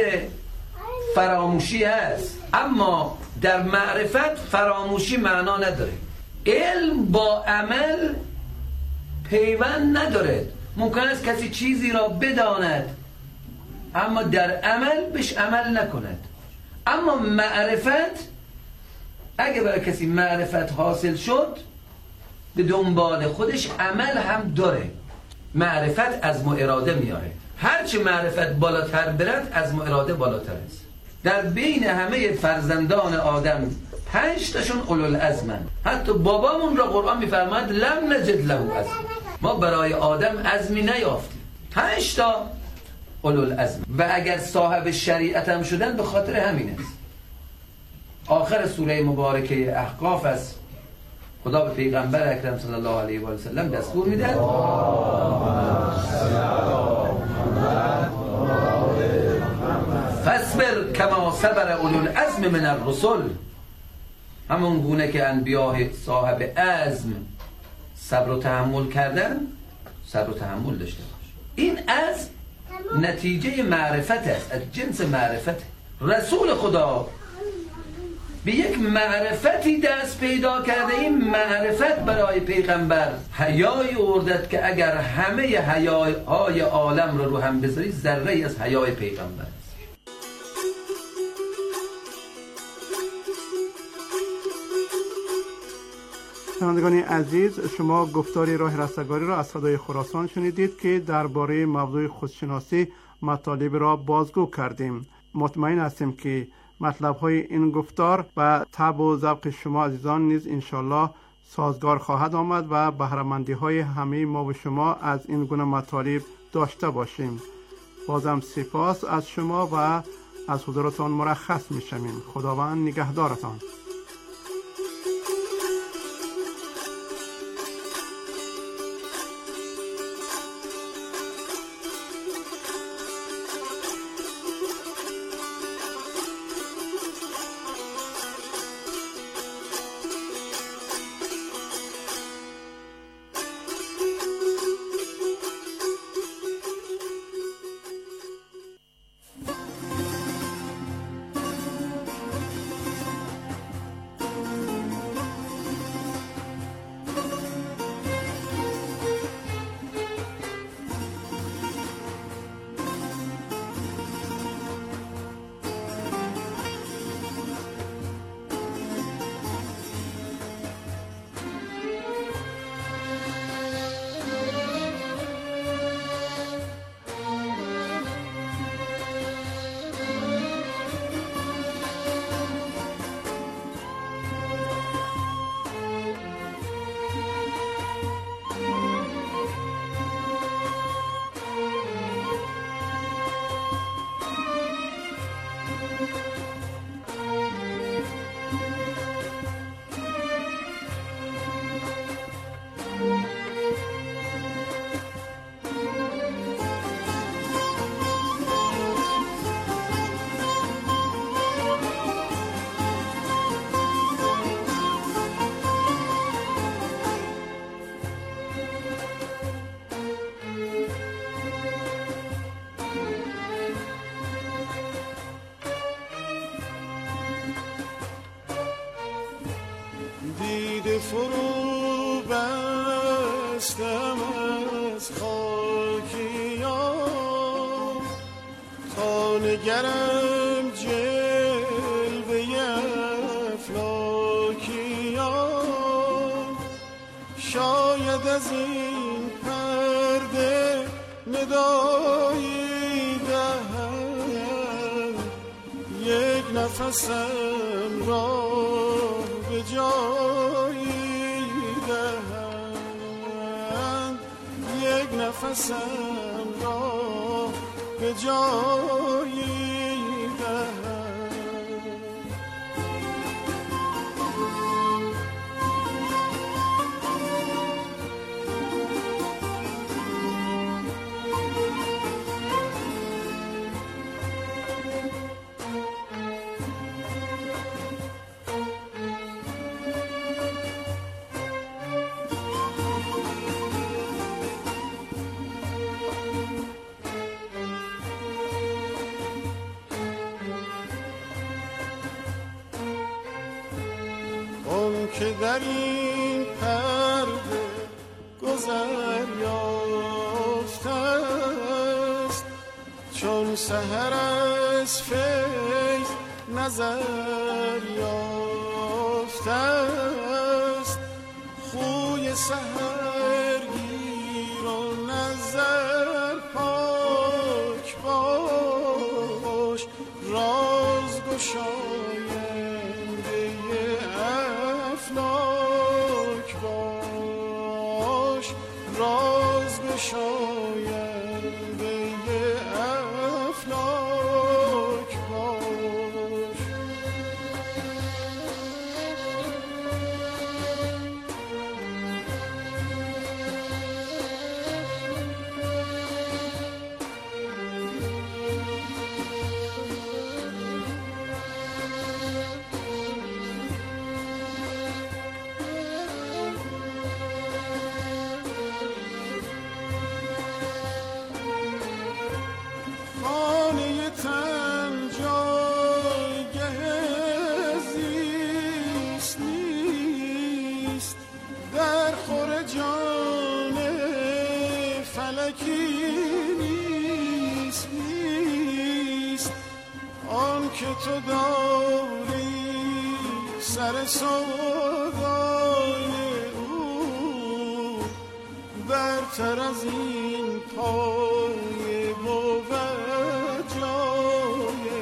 فراموشی هست، اما در معرفت فراموشی معنا نداره. علم با عمل پیوند نداره. ممکن است کسی چیزی را بداند اما در عمل بهش عمل نکند. اما معرفت، اگه برای کسی معرفت حاصل شد، به دنبال خودش عمل هم داره. معرفت عزم و اراده میاره. هرچی معرفت بالاتر برد عزم و اراده بالاتر است. در بین همه فرزندان آدم پنج تاشون اولوالعزمن. حتی بابامون را قرآن میفرماید لم نجد له عزم. ما برای آدم عزمی نیافتیم. پنج تا اولوالعزم. و اگر صاحب شریعت هم شدن به خاطر همین است. آخر سوره مبارکه احقاف است. خدا به پیغمبر اکرم صلی الله علیه و سلم دستور میده فاصبر کما صبر اولو العزم من الرسل. همون گونه که انبیا صاحب عزم صبر و تحمل کردن، صبر و تحمل داشته باش. این عزم نتیجه معرفت است، از جنس معرفت. رسول خدا به یک معرفتی دست پیدا کرده. این معرفت برای پیغمبر حیای اوردد که اگر همه حیاهای عالم رو رو هم بذاری، ذره از حیای پیغمبر است. شنوندگان عزیز، شما گفتار راه رستگاری را از صدای خراسان شنیدید که درباره موضوع خودشناسی مطالب را بازگو کردیم. مطمئن هستیم که مطلب‌های این گفتار به طبع و ذوق شما عزیزان نیز انشالله سازگار خواهد آمد و بهره‌مندی‌های همه ما و شما از این گونه مطالب داشته باشیم. بازم سپاس از شما و از حضورتان مرخص می‌شویم. خداوند نگهدارتان. فرو بستم از خاکیان تا نگرم جلوه افلاکیان. شاید از این پرده ندایی دهد یک نفسم را به جایی دهند، یک نفسم را به جایی دهند. که در این پرده گذر یافته است، چون سحر از فیض نظر یافته است. خوی سحرگیر و نظر پاک باش، راز گشاینده افلاک باش، راز گشاینده افلاک باش. که تو داری سر سودای بهتر از این پای بود جای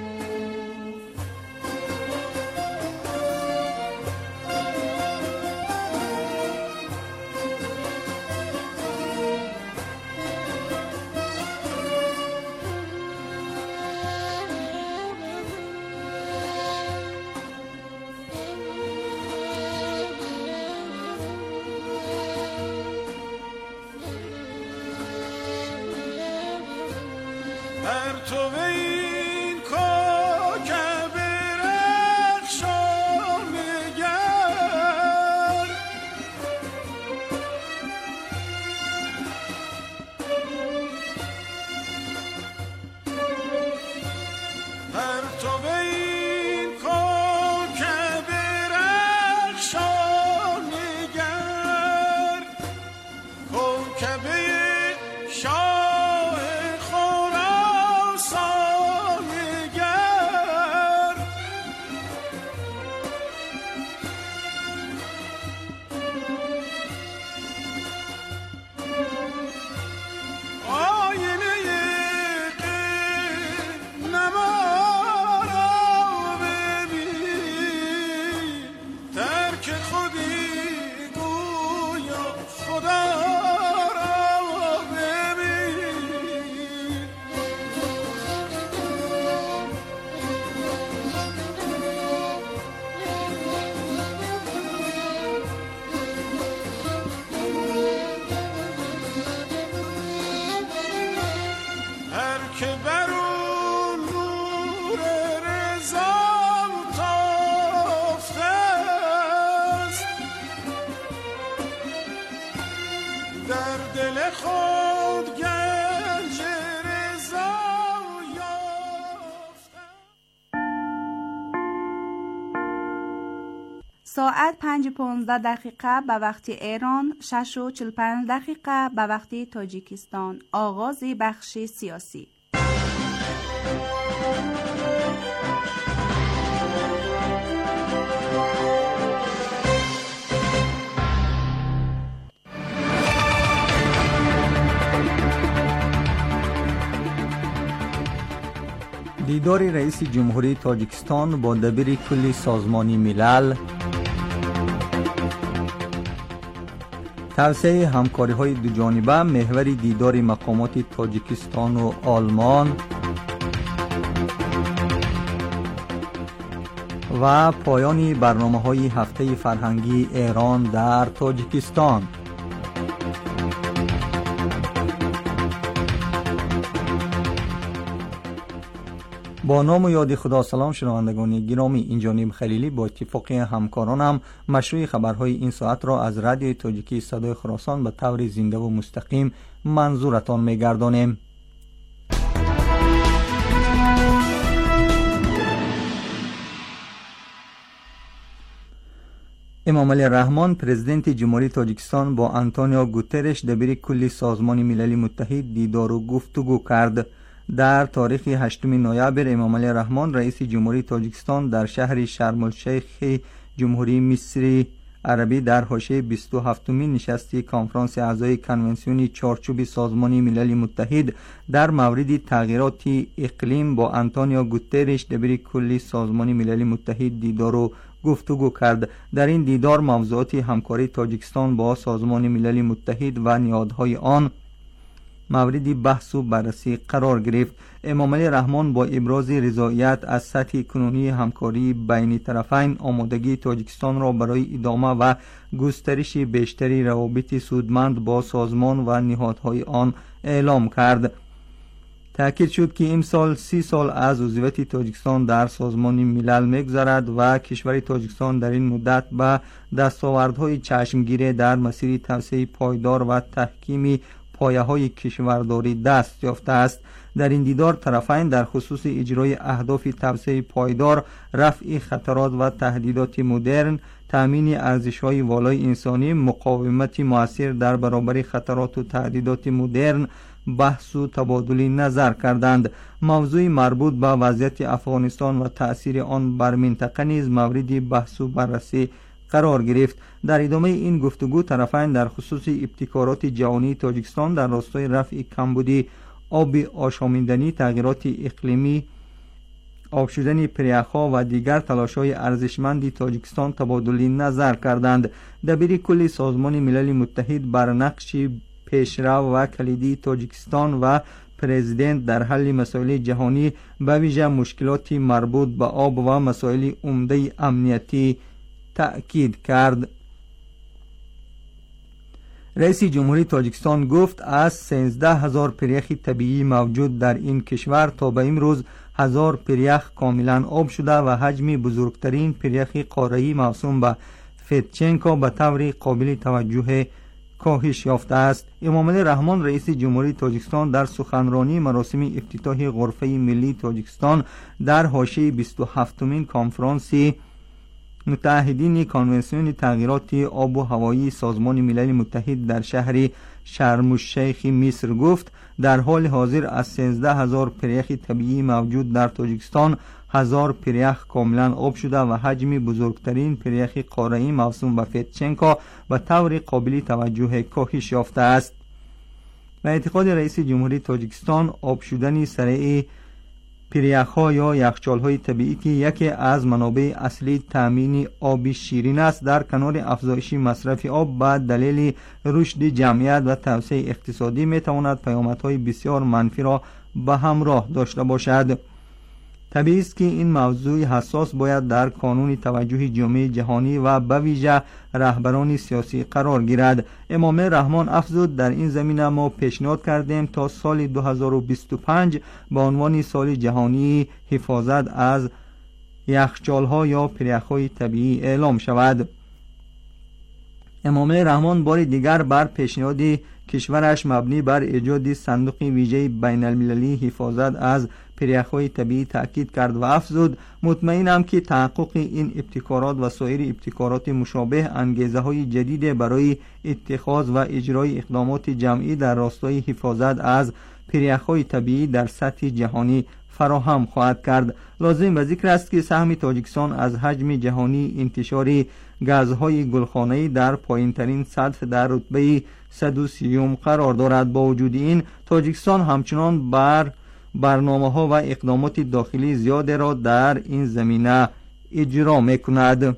ساعت پنج و پانزده دقیقه به وقت ایران، شش و چهل و پنج دقیقه به وقت تاجیکستان. آغاز بخش سیاسی. دیدار رئیس جمهوری تاجیکستان با دبیر کل سازمان ملل، توسعه همکاری‌های دوجانبه محور دیدار مقامات تاجیکستان و آلمان و پایان برنامه‌های هفته فرهنگی ایران در تاجیکستان. با نام و یاد خدا. سلام شنوندگان گرامی، این جانب خلیلی با اتفاق همکارانم مشروع خبرهای این ساعت را از رادیوی تاجیکی صدای خراسان به طور زنده و مستقیم منظورتان می‌گردانیم. امام علی رحمان پرزیدنت جمهوری تاجیکستان با آنتونیو گوترش دبیر کل سازمان ملل متحد دیدار و گفتگو کرد. در تاریخ هشتم نوامبر امام علی رحمان رئیس جمهوری تاجیکستان در شهر شرم الشیخ جمهوری مصر عربی در حاشیه بیست و هفتمین نشست کنفرانس اعضای کنونسیون چارچوب سازمان ملل متحد در مورد تغییرات اقلیم با آنتونیو گوترش دبیر کل سازمان ملل متحد دیدار و گفتگو کرد. در این دیدار موضوعات همکاری تاجیکستان با سازمان ملل متحد و نهادهای آن مورد بحث و بررسی قرار گرفت. امام علی رحمان با ابراز رضایت از سطح کنونی همکاری بین طرفین آمادگی تاجیکستان را برای ادامه و گسترش بیشتری روابط سودمند با سازمان و نهادهای آن اعلام کرد. تأکید شد که امسال سی سال از عضویت تاجیکستان در سازمان ملل می‌گذرد و کشور تاجیکستان در این مدت به دستاوردهای چشمگیر در مسیر توسعه پایدار و تحکیم پایه‌های کشورداری دست یافته است. در این دیدار طرفین در خصوص اجرای اهداف توسعه پایدار، رفع خطرات و تهدیدات مدرن، تامین ارزش‌های والای انسانی، مقاومت مؤثر در برابر خطرات و تهدیدات مدرن بحث و تبادل نظر کردند. موضوع مربوط به وضعیت افغانستان و تأثیر آن بر منطقه نیز مورد بحث و بررسی قرار گرفت. در ادامه این گفتگو طرفین در خصوص ابتکارات جهانی تاجیکستان در راستای رفع کمبودی آب آشامیدنی، تغییرات اقلیمی، آب شدن پریخ‌ها و دیگر تلاش‌های ارزشمندی تاجیکستان تبادل نظر کردند. دبیر کل سازمان ملل متحد بر نقش پیشرو و کلیدی تاجیکستان و پرزیدنت در حل مسائل جهانی به ویژه مشکلات مربوط به آب و مسائل عمده امنیتی تأکید کرد. رئیس جمهوری تاجیکستان گفت از سیزده هزار پریخ طبیعی موجود در این کشور تا به امروز هزار پریخ کاملا آب شده و حجم بزرگترین پریخ قاره‌ای موسوم به فتچنکو به طور قابل توجه کاهش یافته است. امامعلی رحمان رئیس جمهوری تاجیکستان در سخنرانی مراسم افتتاح غرفه ملی تاجیکستان در حاشیه بیست و هفتمین کنفرانس متحدین کنونسیون تغییرات آب و هوایی سازمان ملل متحد در شهر شرم الشیخ مصر گفت در حال حاضر از سیزده هزار پریخ طبیعی موجود در تاجیکستان هزار پریخ کاملا آب شده و حجم بزرگترین پریخ قاره‌ای موسوم به فتچنکو به طور قابل توجه کاهش یافته است. به اعتقاد رئیس جمهوری تاجیکستان آب شدن سریع پریخ‌ها یا یخچال‌های طبیعی که یکی از منابع اصلی تامین آب شیرین است در کنار افزایش مصرف آب به دلیل رشد جمعیت و توسعه اقتصادی می‌تواند پیامدهای بسیار منفی را به همراه داشته باشد. طبیعی است که این موضوع حساس باید در کانون توجه جامعه جهانی و به ویژه رهبران سیاسی قرار گیرد. امام رحمان افزود در این زمینه ما پیشنهاد کردیم تا سال دو هزار و بیست و پنج به عنوان سال جهانی حفاظت از یخچال‌ها یا پریخ‌های طبیعی اعلام شود. امام رحمان بار دیگر بر پیشنهاد کشورش مبنی بر ایجاد صندوق ویژه بین المللی حفاظت از پریخ‌های طبیعی تأکید کرد و افزود مطمئنم که تحقق این ابتکارات و سایر ابتکارات مشابه انگیزه‌های جدید برای اتخاذ و اجرای اقدامات جمعی در راستای حفاظت از پریخ‌های طبیعی در سطح جهانی فراهم خواهد کرد. لازم به ذکر است که سهم تاجیکستان از حجم جهانی انتشار گازهای گلخانه‌ای در پایین‌ترین سطح در رتبه صد و سی قرار دارد. با وجود این تاجیکستان همچنان بر برنامه‌ها و اقدامات داخلی زیاد را در این زمینه اجرا می‌کند.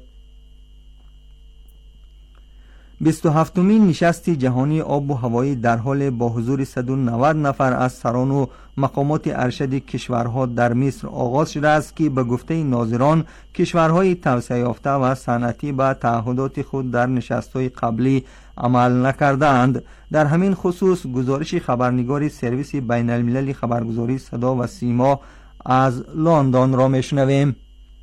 بیست و هفتمین نشست جهانی آب و هوایی در حال با حضور صد و نود نفر از سران و مقامات ارشد کشورها در مصر آغاز شده است که به گفته ناظران کشورهای توسعه یافته و صنعتی به تعهدات خود در نشست‌های قبلی عمل نکردند. در همین خصوص گزارش خبرنگار سرویس بین المللی خبرگزاری صدا و سیما از لندن را میشنویم.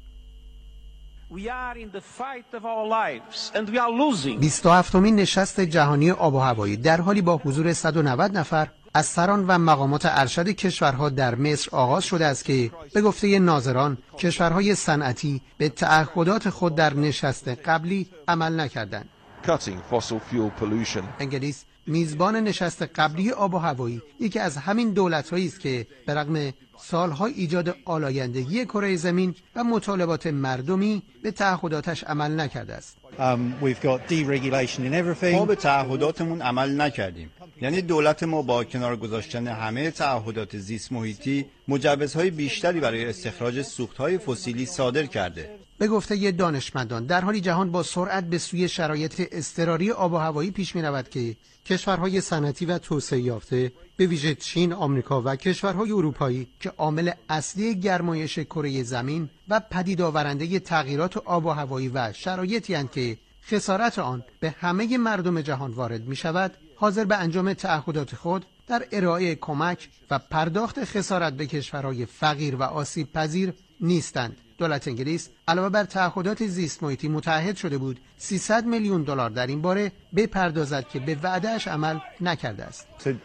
بیست و هفتمین نشست جهانی آب و هوایی در حالی با حضور صد و نود نفر از سران و مقامات ارشد کشورها در مصر آغاز شده است که به گفته ناظران کشورهای صنعتی به تعهدات خود در نشست قبلی عمل نکردند. انگلیس میزبان نشست قبلی آب و هوایی یکی از همین دولت‌هایی است که به رغم سالها ایجاد آلایندگی کره زمین و مطالبات مردمی به تعهداتش عمل نکرده است. ما به تعهداتمون عمل نکردیم. یعنی دولت ما با کنار گذاشتن همه تعهدات زیست محیطی مجوزهای بیشتری برای استخراج سوختهای فسیلی صادر کرده. به گفته دانشمندان در حالی جهان با سرعت به سوی شرایط اضطراری آب و هوایی پیش می رود که کشورهای صنعتی و توسعه یافته به ویژه چین، آمریکا و کشورهای اروپایی که عامل اصلی گرمایش کره زمین و پدید آورنده تغییرات آب و هوایی و شرایطی اند که خسارت آن به همه مردم جهان وارد می شود، حاضر به انجام تعهدات خود در ارائه کمک و پرداخت خسارت به کشورهای فقیر و آسیب پذیر نیستند. دولت انگلیس علاوه بر تعهدات زیست محیطی متعهد شده بود سیصد میلیون دلار در این باره بپردازد که به وعده‌اش عمل نکرده است.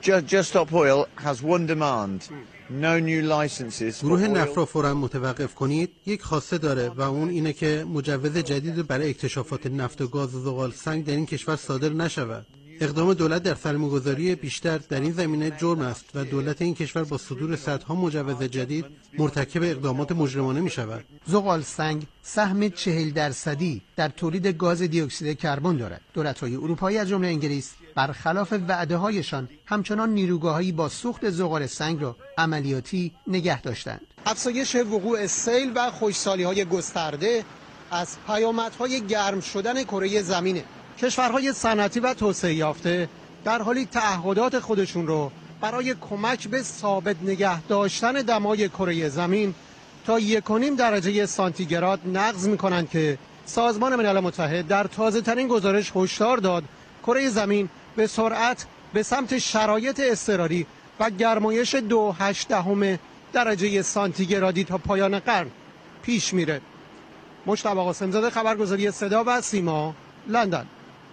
گروه نفت را فوراً متوقف کنید یک خواسته داره و اون اینه که مجوز جدید برای اکتشافات نفت و گاز و زغال سنگ در این کشور صادر نشود. اقدام دولت در سرمایه‌گذاری بیشتر در این زمینه جرم است و دولت این کشور با صدور صدها مجوز جدید مرتکب اقدامات مجرمانه می شود. زغال سنگ سهم چهل درصدی در تولید گاز دی اکسید کربن دارد. دولت‌های اروپایی از جمله انگلیس برخلاف وعده‌هایشان همچنان نیروگاه‌هایی با سوخت زغال سنگ را عملیاتی نگه داشتند. افزایش وقوع سیل و خشکسالی‌های گسترده از پیامدهای گرم شدن کره زمینه. کشورهای صنعتی و توسعه یافته در حالی تعهدات خودشون رو برای کمک به ثابت نگه داشتن دمای کره زمین تا یک و نیم درجه سانتیگراد نقض می‌کنند که سازمان ملل متحد در تازه‌ترین گزارش هشدار داد کره زمین به سرعت به سمت شرایط اضطراری و گرمایش دو و هشت دهم درجه سانتیگرادی تا پایان قرن پیش میره. مجتبی قاسم‌زاده، خبرگزاری صدا و سیما، لندن.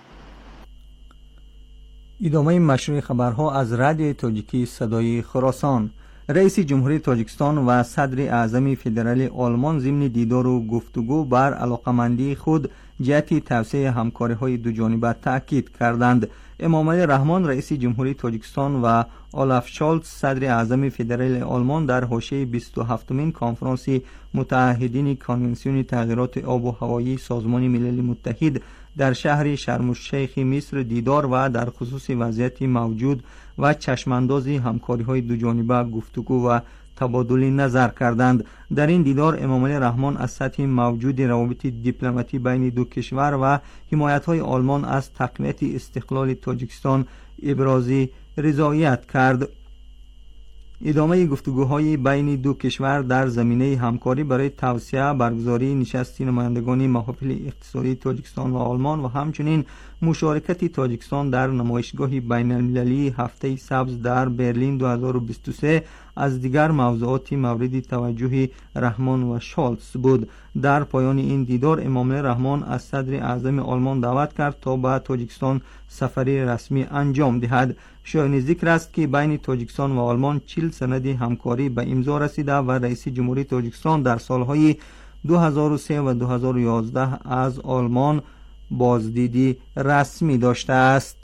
ادامه مشروع خبرها از رادیو تاجیکی صدای خراسان. رئیس جمهوری تاجیکستان و صدر اعظم فدرال آلمان ضمن دیدار و گفتگو بر علاقمندی خود جهت توسعه همکاری‌های دوجانبه تاکید کردند. امامعلی رحمان رئیس جمهوری تاجیکستان و اولاف شالتز صدر اعظم فدرال آلمان در حاشیه بیست و هفتمین کنفرانس متعهدین کنوانسیون تغییرات آب و هوایی سازمان ملل متحد در شهر شرم الشیخ مصر دیدار و در خصوص وضعیت موجود و چشمانداز همکاری‌های دوجانبه گفتگو و تبادل نظر کردند. در این دیدار امامعلی رحمان از سطح موجود روابط دیپلماتی بین دو کشور و حمایت‌های آلمان از تقویت استقلال تاجیکستان ابراز رضایت کرد. ادامه گفتگوهای بین دو کشور در زمینه همکاری برای توسعه، برگزاری نشست نمایندگان محافل اقتصادی تاجیکستان و آلمان و همچنین مشارکت تاجیکستان در نمایشگاه بین المللی هفته سبز در برلین دو هزار و بیست و سه از دیگر موضوعات مورد توجه رحمان و شالتز بود. در پایان این دیدار امامعلی رحمان از صدر اعظم آلمان دعوت کرد تا به تاجیکستان سفری رسمی انجام دهد. شایان ذکر است که بین تاجیکستان و آلمان چهل سند همکاری به امضا رسیده و رئیس جمهوری تاجیکستان در سالهای دو هزار و سه و دو هزار و یازده از آلمان بازدیدی رسمی داشته است.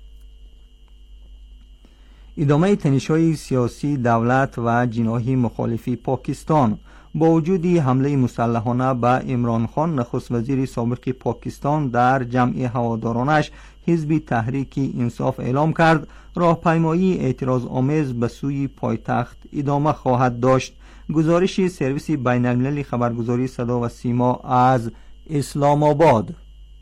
ادامه تنش‌های سیاسی دولت و جناح مخالفی پاکستان. با وجود حمله مسلحانه به عمران خان، نخست وزیر سابق پاکستان در جمع هوادارانش حزب تحریک انصاف اعلام کرد راهپیمایی اعتراض آمیز به سوی پایتخت ادامه خواهد داشت. گزارش سرویس بین المللی خبرگزاری صدا و سیما از اسلام آباد.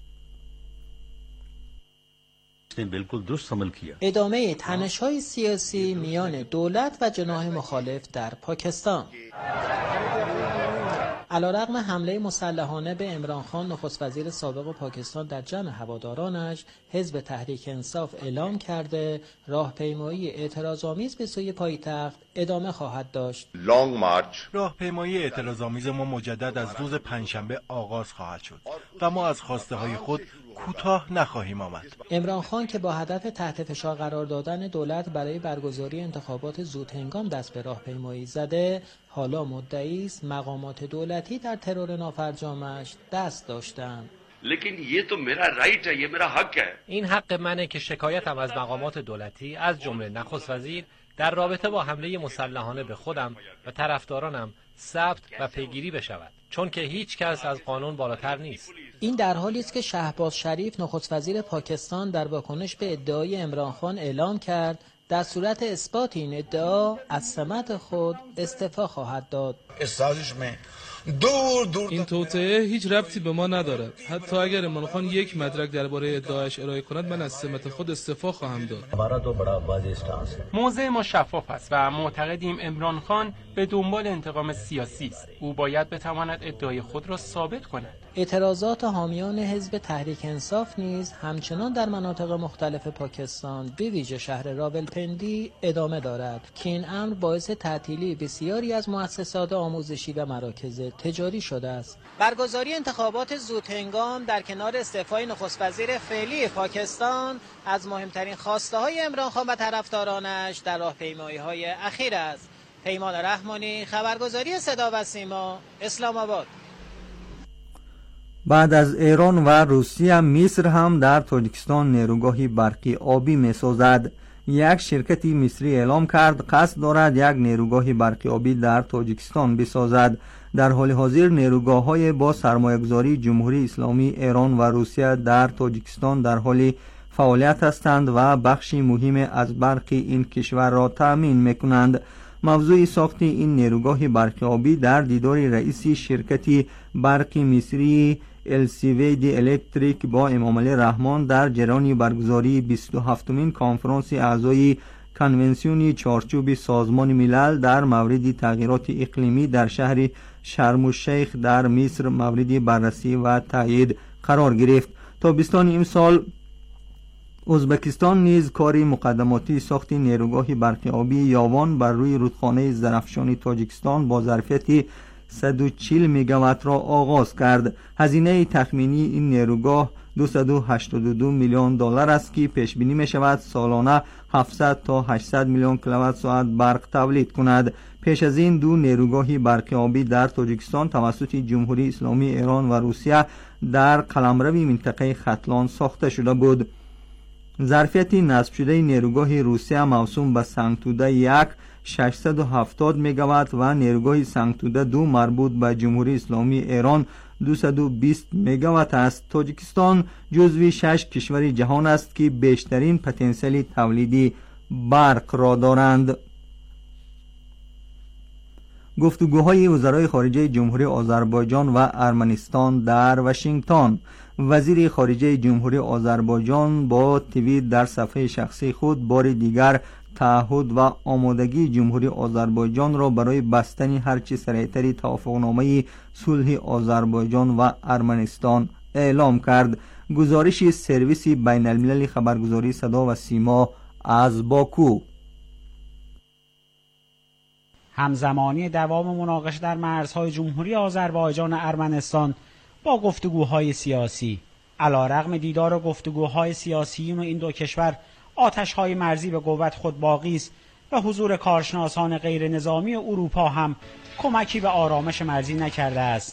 ادامه تنش‌های سیاسی میان دولت و جناح مخالف در پاکستان. علیرغم حمله مسلحانه به عمران خان، نخست وزیر سابق پاکستان در جمع هوادارانش حزب تحریک انصاف اعلام کرده راهپیمایی اعتراض‌آمیز به سوی پایتخت ادامه خواهد داشت. لانگ مارچ. راهپیمایی اعتراض‌آمیز ما مجدد از روز پنجشنبه آغاز خواهد شد و ما از خواسته های خود کوتاه نخواهیم آمد. عمران خان که با هدف تحت فشار قرار دادن دولت برای برگزاری انتخابات زودهنگام دست به راهپیمایی زده، حالا مدعی است مقامات دولتی در ترور نافرجامش دست داشتند. لیکن یہ تو میرا رائٹ ہے، یہ میرا حق ہے. این حق منه که شکایتم از مقامات دولتی از جمله نخست وزیر در رابطه با حمله مسلحانه به خودم و طرفدارانم ثبت و پیگیری بشود، چون که هیچ کس از قانون بالاتر نیست. این در حالی است که شهباز شریف نخست وزیر پاکستان در واکنش به ادعای عمران خان اعلام کرد در صورت اثبات این ادعا از سمت خود استعفا خواهد داد. دور دور این توطئه هیچ ربطی به ما ندارد. حتی اگر عمران خان یک مدرک درباره ادعایش ارائه کند، من از سمت خود استعفا خواهم داد. موضع ما شفاف است و معتقدیم عمران خان به دنبال انتقام سیاسی است. او باید بتواند ادعای خود را ثابت کند. اعتراضات حامیان حزب تحریک انصاف نیز همچنان در مناطق مختلف پاکستان به ویژه شهر راولپندی ادامه دارد که این امر باعث تعطیلی بسیاری از مؤسسات آموزشی و مراکز تجاری شده است. برگزاری انتخابات زودهنگام در کنار استعفای نخست وزیر فعلی پاکستان از مهمترین خواسته های عمران خان و طرفدارانش در راهپیمایی های اخیر است. پیمان رحمانی، خبرگزاری صدا و سیما، اسلام آباد. بعد از ایران و روسیه، مصر هم در تاجیکستان نیروگاهی برقی آبی می سازد. یک شرکت مصری اعلام کرد قصد دارد یک نیروگاه برقی آبی در تاجیکستان بسازد. در حال حاضر نیروگاه‌های با سرمایه‌گذاری جمهوری اسلامی ایران و روسیه در تاجیکستان در حال فعالیت هستند و بخشی مهم از برق این کشور را تأمین می‌کنند. موضوع ساخت این نیروگاه برق آبی در دیدار رئیس شرکت برق مصری السیوید الکتریک با امام علی رحمان در جریان برگزاری بیست و هفتمین کنفرانس اعضای کنونسیون چارچوب سازمان ملل در مورد تغییرات اقلیمی در شهر شرم الشیخ در مصر مورد بررسی و تایید قرار گرفت. تابستان امسال ازبکستان نیز کار مقدماتی ساخت نیروگاه برق آبی یاوان بر روی رودخانه زرافشان تاجیکستان با ظرفیت صد و چهل مگاوات را آغاز کرد. هزینه تخمینی این نیروگاه دویست و هشتاد و دو میلیون دلار است که پیش بینی می شود سالانه هفتصد تا هشتصد میلیون کیلووات ساعت برق تولید کند. پیش از این دو نیروگاه برق آبی در تاجیکستان توسط جمهوری اسلامی ایران و روسیه در قلمرو منطقه ختلان ساخته شده بود. ظرفیت نصب شده نیروگاه روسیه موسوم به سنگتوده یک ششصد و هفتاد مگاوات و نیروگاه سنگتوده دو مربوط به جمهوری اسلامی ایران دویست و بیست مگاوات است. تاجیکستان جزو شش کشور جهان است که بیشترین پتانسیل تولیدی برق را دارند. گفتگوهای وزرای خارجه جمهوری آذربایجان و ارمنستان در واشنگتن. وزیر خارجه جمهوری آذربایجان با توییت در صفحه شخصی خود بار دیگر تعهد و آمادگی جمهوری آذربایجان را برای بستن هرچه سریعتر توافقنامه صلح آذربایجان و ارمنستان اعلام کرد. گزارش سرویس بین المللی خبرگزاری صدا و سیما از باکو. همزمانی دوام مناقشه در مرزهای جمهوری آذربایجان و ارمنستان با گفتگوهای سیاسی. علیرغم دیدار و گفتگوهای سیاسیون این دو کشور، آتش‌های مرزی به قوت خود باقی است و حضور کارشناسان غیر نظامی اروپا هم کمکی به آرامش مرزی نکرده است.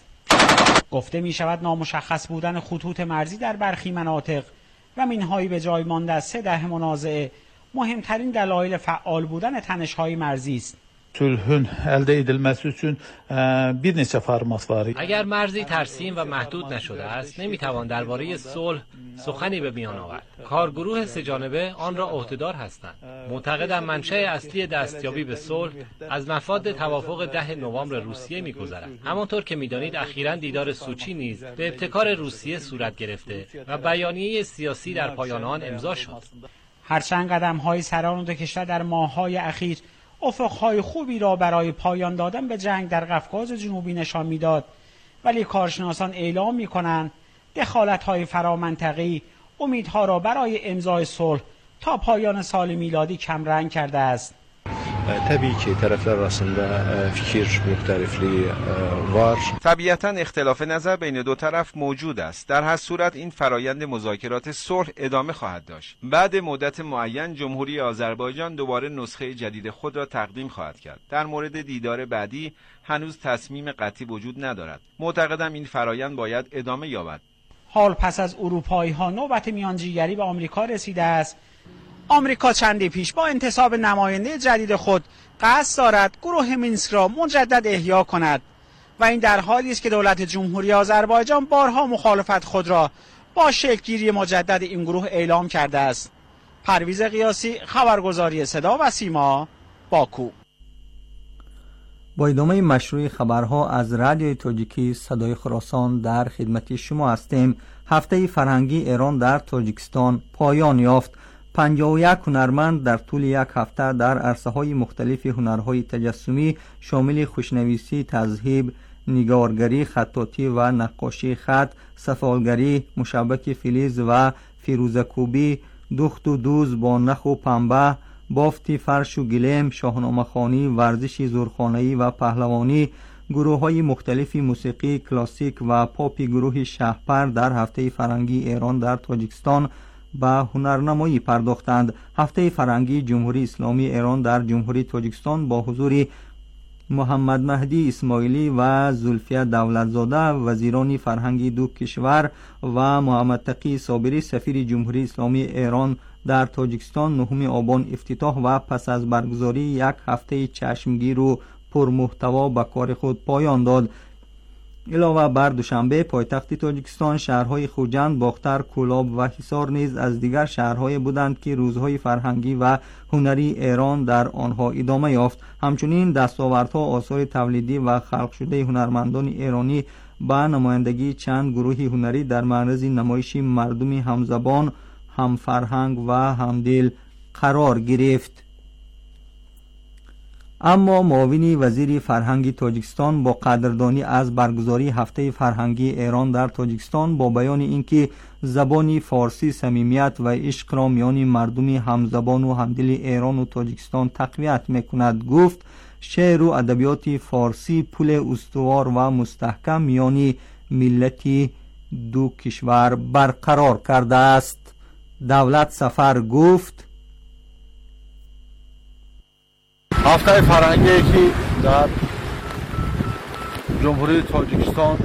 گفته می شود نامشخص بودن خطوط مرزی در برخی مناطق و مین‌هایی به جای مانده از سه دهه منازعه مهمترین دلایل فعال بودن تنش‌های مرزی است. Sülhün elde edilmesi için bir neçə format var. اگر مرزی ترسیم و محدود نشده است، نمیتوان درباره صلح سخنی به میان آورد. کارگروه سه جانبه آن را عهدهدار هستند. معتقدم منشأ اصلی دستیابی به صلح از مفاد توافق ده نوامبر روسیه میگذرد. همانطور که میدانید اخیراً دیدار سوچی نیز به ابتکار روسیه صورت گرفته و بیانیه سیاسی در پایان آن امضا شد. هرچند قدم‌های سران دو کشور در ماه‌های اخیر افقهای خوبی را برای پایان دادن به جنگ در قفقاز جنوبی نشان میداد، ولی کارشناسان اعلام می‌کنند دخالت‌های فرامنطقی امیدها را برای امضای صلح تا پایان سال میلادی کمرنگ کرده است. Təbii ki, tərəflər arasında fikir müxtəlifliyi var. طبیعتاً اختلاف نظر بین دو طرف موجود است. در هر صورت این فرایند مذاکرات صلح ادامه خواهد داشت. بعد مدت معین جمهوری آذربایجان دوباره نسخه جدید خود را تقدیم خواهد کرد. در مورد دیدار بعدی هنوز تصمیم قطعی وجود ندارد. معتقدم این فرایند باید ادامه یابد. حال پس از اروپایی‌ها نوبت میانجیگری به آمریکا رسیده است. آمریکا چندی پیش با انتصاب نماینده جدید خود قصد دارد گروه مینسک را مجدد احیا کند و این در حالی است که دولت جمهوری آذربایجان بارها مخالفت خود را با شکلگیری مجدد این گروه اعلام کرده است. پرویز قیاسی، خبرگزاری صدا و سیما، باکو. با ادامه مشروع خبرها از رادیوی تاجیکی صدای خراسان در خدمت شما هستیم. هفته فرهنگی ایران در تاجیکستان پایان یافت. پنجاه و یک هنرمند در طول یک هفته در عرصه‌های مختلف هنرهای تجسمی شامل خوشنویسی، تذهیب، نگارگری، خطاطی و نقاشی خط، سفالگری، مشبک فلز و فیروزه‌کوبی، دوخت و دوز با نخ و پنبه، بافت فرش و گلیم، شاهنامه‌خوانی، ورزش زورخانه‌ای و پهلوانی، گروه‌های مختلف موسیقی کلاسیک و پاپ گروه شهپر در هفته فرهنگی ایران در تاجیکستان به هنرنمایی پرداختند. هفته فرهنگی جمهوری اسلامی ایران در جمهوری تاجیکستان با حضور محمد مهدی اسماعیلی و زلفیه دولتزاده وزیران فرهنگ دو کشور و محمد تقی صابری سفیر جمهوری اسلامی ایران در تاجیکستان نهم آبان افتتاح و پس از برگزاری یک هفته چشمگیر و پرمحتوا به کار خود پایان داد. علاوه بر دوشنبه پایتخت تاجیکستان شهرهای خوجند، باختر، کولاب و حصار نیز از دیگر شهرهای بودند که روزهای فرهنگی و هنری ایران در آنها ادامه یافت. همچنین دستاوردها، آثار تولیدی و خلق شده هنرمندان ایرانی با نمایندگی چند گروه هنری در معرض نمایش مردمی همزبان، هم فرهنگ و همدل قرار گرفت. اما معاون وزیر فرهنگ تاجیکستان با قدردانی از برگزاری هفته فرهنگی ایران در تاجیکستان با بیان اینکه زبان فارسی صمیمیت و عشق را میان مردم همزبان و همدل ایران و تاجیکستان تقویت میکند گفت شعر و ادبیات فارسی پل استوار و مستحکم میان ملت دو کشور برقرار کرده است. دولت سفر گفت هفته فرهنگی که در جمهوری تاجیکستان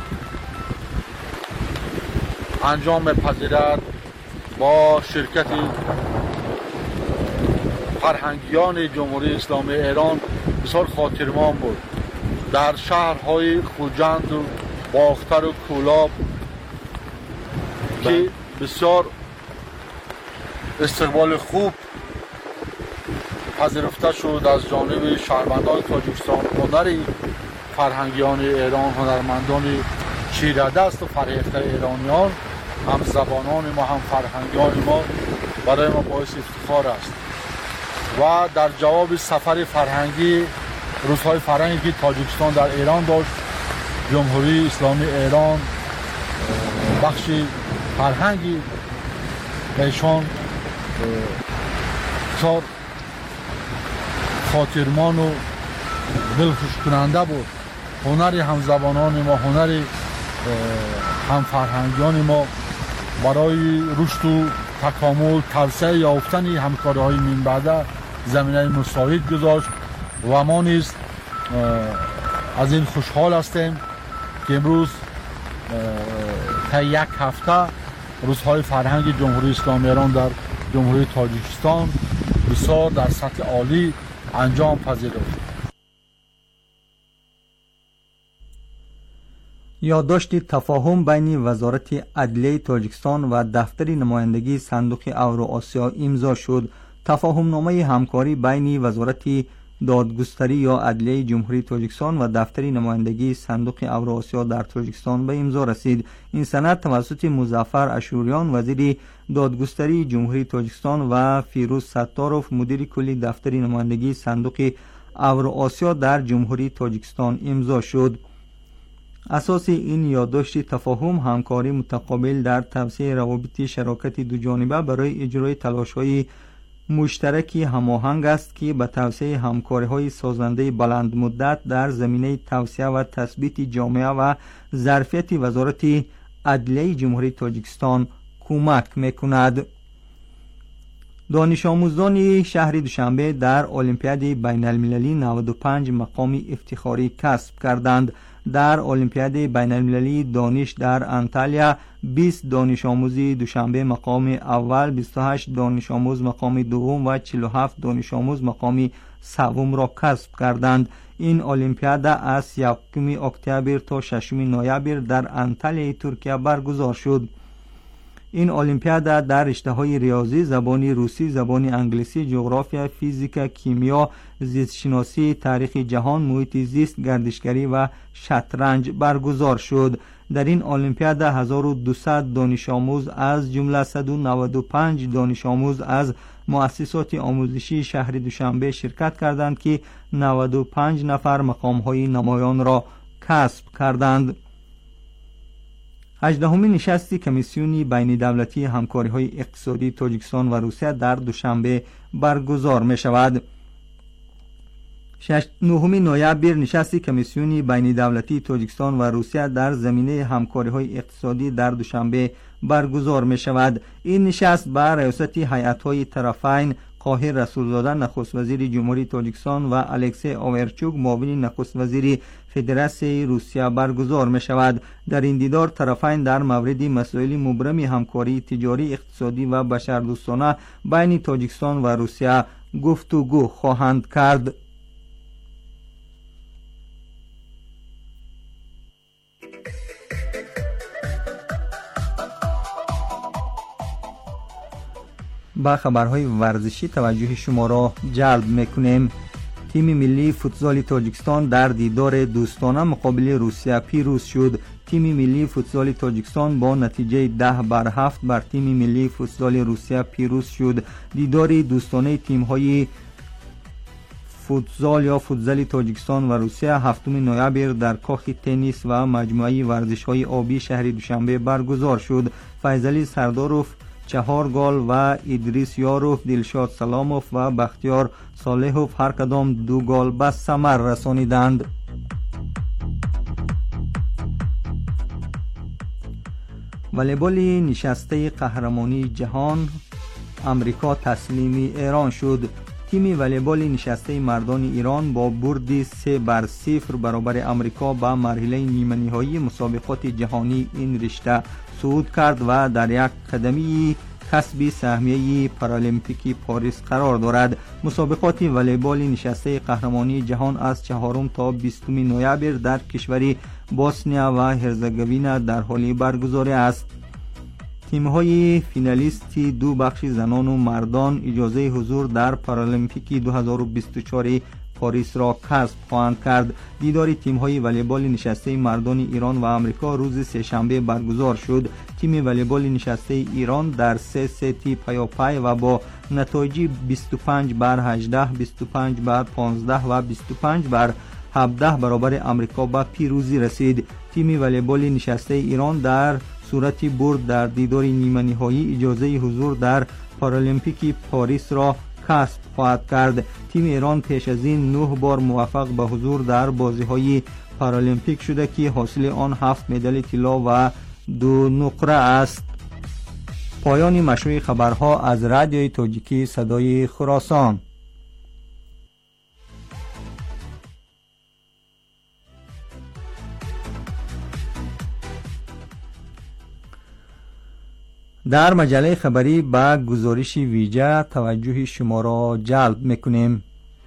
انجام می‌پذیرد با شرکت فرهنگیان جمهوری اسلامی ایران بسیار خاطرمان بود. در شهرهای خوجند و باختر و کولاب که بسیار استقبال خوب پذیرفته شد از جانب شهروندان تاجیکستان. هنر فرهنگیان ایران، هنرمندان چیره دست و فرهیخته ایرانیان، هم زبانان ما هم فرهنگیان ما برای ما باعث افتخار است. و در جواب سفر فرهنگی روزهای فرهنگی که تاجیکستان در ایران داشت، جمهوری اسلامی ایران بخش فرهنگی بهشان بسیار خاطرمان و دلخوش کننده بود. هنر همزبانان ما، هنر هم فرهنگیان ما برای رشد و تکامل، توسعه یافتن همکاری‌های من بعده زمینه مساعد گذاشت و ما نیز از این خوشحال هستیم که امروز تا یک هفته روزهای فرهنگ جمهوری اسلامی ایران در جمهوری تاجیکستان بسیار در سطح عالی انجام پذیرفت. یادداشت تفاهم بین وزارت عدلیه تاجیکستان و دفتر نمایندگی صندوق اوراسیا امضا شد. تفاهم نامه همکاری بین وزارت دادگستری یا عدلیه جمهوری تاجیکستان و دفتر نمایندگی صندوق اوراسیا در تاجیکستان به امضا رسید. این سند توسط مظفر اشوریان وزیر دادگستری جمهوری تاجیکستان و فیروز ستاروف مدیر کلی دفتر نمایندگی صندوق اوراسیا در جمهوری تاجیکستان امضا شد. اساس این یادداشت تفاهم همکاری متقابل در توسعه روابط شراکت دو جانبه برای اجرای تلاش‌های مشترکی هماهنگ است که به توسعه همکاری‌های سازنده بلند مدت در زمینه توسعه و تثبیت جامعه و ظرفیت وزارت عدلیه جمهوری تاجیکستان کمک می‌کند. دانش آموزان شهر دوشنبه در المپیاد بین المللی نود و پنج مقام افتخاری کسب کردند. در المپیاد بین المللی دانش در انطالیا بیست دانش آموز دوشنبه مقام اول، بیست و هشت دانش آموز مقام دوم و چهل و هفت دانش آموز مقام سوم را کسب کردند. این المپیاد از یکم اکتبر تا ششم نوامبر در انطالیا ترکیه برگزار شد. این المپیاد در رشته‌های ریاضی، زبان روسی، زبان انگلیسی، جغرافیا، فیزیک، کیمیا، زیست شناسی، تاریخ جهان، محیط زیست، گردشگری و شطرنج برگزار شد. در این المپیاد هزار و دویست دانش آموز از جمله صد و نود و پنج دانش آموز از مؤسسات آموزشی شهر دوشنبه شرکت کردند که نود و پنج نفر مقام‌های نمایان را کسب کردند. هجدهمین نشست کمیسیون بین دولتی همکاری‌های اقتصادی تاجیکستان و روسیه در دوشنبه برگزار می شود. نهم نوامبر نشست کمیسیون بین دولتی تاجیکستان و روسیه در زمینه همکاری‌های اقتصادی در دوشنبه برگزار می شود. این نشست با ریاست هیئت‌های طرفین خواهر رسولزاده نخست وزیر جمهوری تاجیکستان و الکسی آورچوک معاون نخست وزیر فدراسیون روسیه برگزار می شود. در این دیدار طرفین در مورد مسائل مبرم همکاری تجاری، اقتصادی و بشردوستانه بین تاجیکستان و روسیه گفتگو خواهند کرد. با خبرهای ورزشی توجه شما را جلب میکنیم. تیم ملی فوتزال تاجیکستان در دیدار دوستانه مقابل روسیه پیروز شد. تیم ملی فوتزال تاجیکستان با نتیجه ده بر هفت بر تیم ملی فوتزال روسیه پیروز شد. دیدار دوستانه تیم‌های فوتزال یا فوتزال تاجیکستان و روسیه هفتم نوامبر در کاخ تنیس و مجموعه ورزش‌های آبی شهر دوشنبه برگزار شد. فیضعلی سرداروف چهار گل و ادریس یاروف، دلشاد سلاموف و بختیار صالحوف هر کدام دو گل به ثمر رسانیدند. والیبال نشسته قهرمانی جهان امریکا تسلیم ایران شد. تیم والیبال نشسته مردان ایران با برد سه بر صفر برابر امریکا به مرحله نیمه نهایی مسابقات جهانی این رشته صعود کرد و در یک قدمی کسب سهمیه پارالمپیک پاریس قرار دارد. مسابقات والیبال نشسته قهرمانی جهان از چهارم تا بیستم نوامبر در کشور بوسنیا و هرزگوین در حال برگزاری است. تیم‌های فینالیست دو بخش زنان و مردان اجازه حضور در پارالمپیک دو هزار و بیست و چهار پاریس را کسب خواهند کرد. دیدار تیم‌های والیبال نشسته مردان ایران و آمریکا روز سه‌شنبه برگزار شد. تیم والیبال نشسته ایران در سه ستی پیاپی و با نتایج بیست و پنج بر هجده، بیست و پنج بر پانزده و بیست و پنج بر هفده برابر آمریکا به پیروزی رسید. تیم والیبال نشسته ایران در صورت برد در دیدار نیمه نهایی اجازه حضور در پارالمپیک پاریس را کسب خواهد کرد. تیم ایران پیش از این نه بار موفق به حضور در بازی‌های پارالمپیک شده که حاصل آن هفت مدال طلا و دو نقره است. پایان مشروع خبرها از رادیوی تاجیکی صدای خراسان. در مجله خبری با گزارش ویژه توجه شما را جلب میکنیم.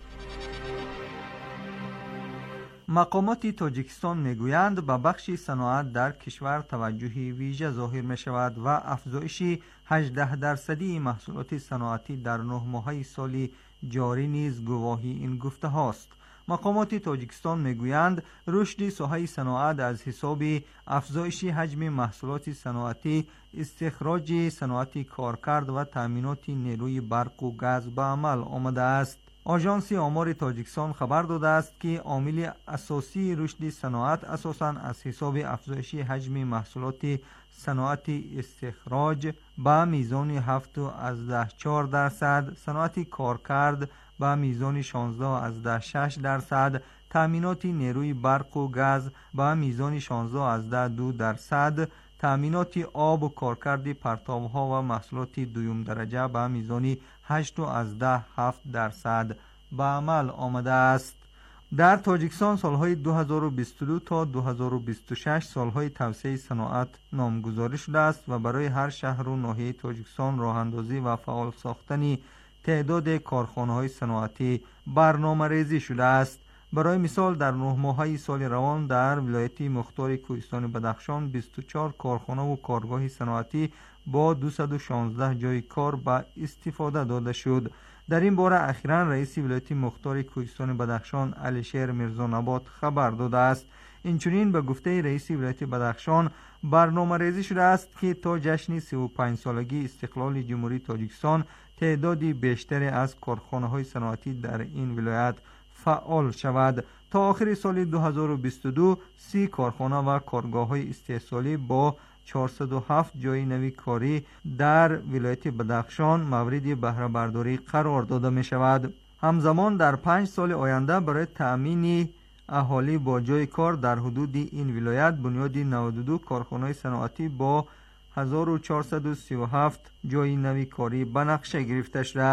مقامات تاجیکستان میگویند به بخش صنعت در کشور توجه ویژه ظاهر می شود و افزایش هجده درصدی محصولات صنعتی در نه ماهه سال جاری نیز گواهی این گفته هاست. مقامات تاجیکستان میگویند رشد ساحه صنعت از حساب افزایش حجم محصولات صنعتی، استخراج صنعتی کارکرد و تامینات نیروی برق و گاز به عمل آمده است. آژانس آمار تاجیکستان خبر داده است که عامل اساسی رشد صنعت اساساً از حساب افزایش حجم محصولات صنعتی استخراج به میزان هفت ازده چهار درصد، صنعتی کارکرد به میزان شانزده ازده شش درصد، تامینات نیروی برق و گاز به میزان شانزده ازده دو درصد، تامینات آب و کارکرد پرتاب‌ها و محصولات دوم درجه به میزان هشت ازده هفت درصد به عمل آمده است. در تاجیکستان سالهای دو هزار و بیست و دو تا دو هزار و بیست و شش سالهای توسعه صنعت نامگذاری شده است و برای هر شهر و ناحیه تاجیکستان راه‌اندازی و فعال ساختن تعداد کارخانه‌های صنعتی برنامه ریزی شده است. برای مثال در نه ماهه سال روان در ولایت مختار کوهستان بدخشان بیست و چهار کارخانه و کارگاه صنعتی با دویست و شانزده جای کار به استفاده داده شد. در این باره اخیراً رئیس ولایت مختار کوهستان بدخشان علیشیر میرزانبات خبر داده است. اینچنین به گفته رئیس ولایت بدخشان برنامه ریزی شده است که تا جشن سی و پنج سالگی استقلال جمهوری تاجیکستان تعدادی بیشتری از کارخانه‌های صنعتی در این ولایت فعال شود. تا آخر سال دو هزار و بیست و دو سی کارخانه و کارگاه‌های استحصالی با چهارصد و هفت جای نوی کاری در ولایت بدخشان مورد بهره برداری قرار داده می شود. همزمان در پنج سال آینده برای تأمین اهالی با جای کار در حدود این ولایت بنیاد نود و دو کارخانه صنعتی با هزار و چهارصد و سی و هفت جای نوی کاری به نقشه گرفته شده است.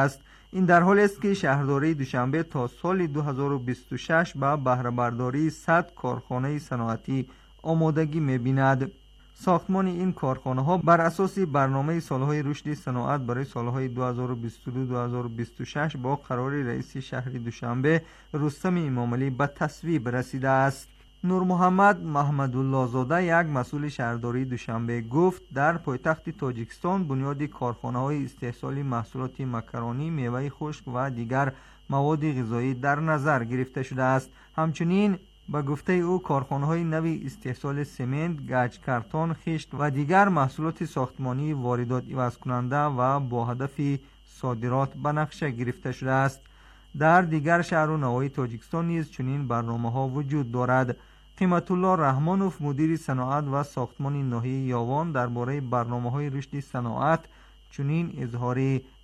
این در حالی است که شهرداری دوشنبه تا سال دو هزار و بیست و شش به بهره برداری صد کارخانه صنعتی آمادگی می‌بیند. ساختمان این کارخانه ها بر اساس برنامه سالهای رشد صنعت برای سالهای دو هزار و بیست و دو تا دو هزار و بیست و شش با قرار رئیس شهر دوشنبه رستم امامعلی به تصویب رسیده است. نور محمد محمدالله زاده یک مسئول شهرداری دوشنبه گفت در پایتخت تاجیکستان بنیاد کارخانه های استحصال محصولات مکرانی، میوه خشک و دیگر مواد غذایی در نظر گرفته شده است. همچنین با گفته او کارخانه های نوی استحصال سمنت، گچ کرتان، خشت و دیگر محصولات ساختمانی واردات عوض کننده و با هدف صادرات به نقشه گرفته شده است. در دیگر شهر و نواحی تاجیکستان نیز چنین برنامه ها وجود دارد. قیمت الله رحمانوف مدیر صنعت و ساختمان ناحیه یاوان درباره برنامه های رشد صنعت چنین اظهار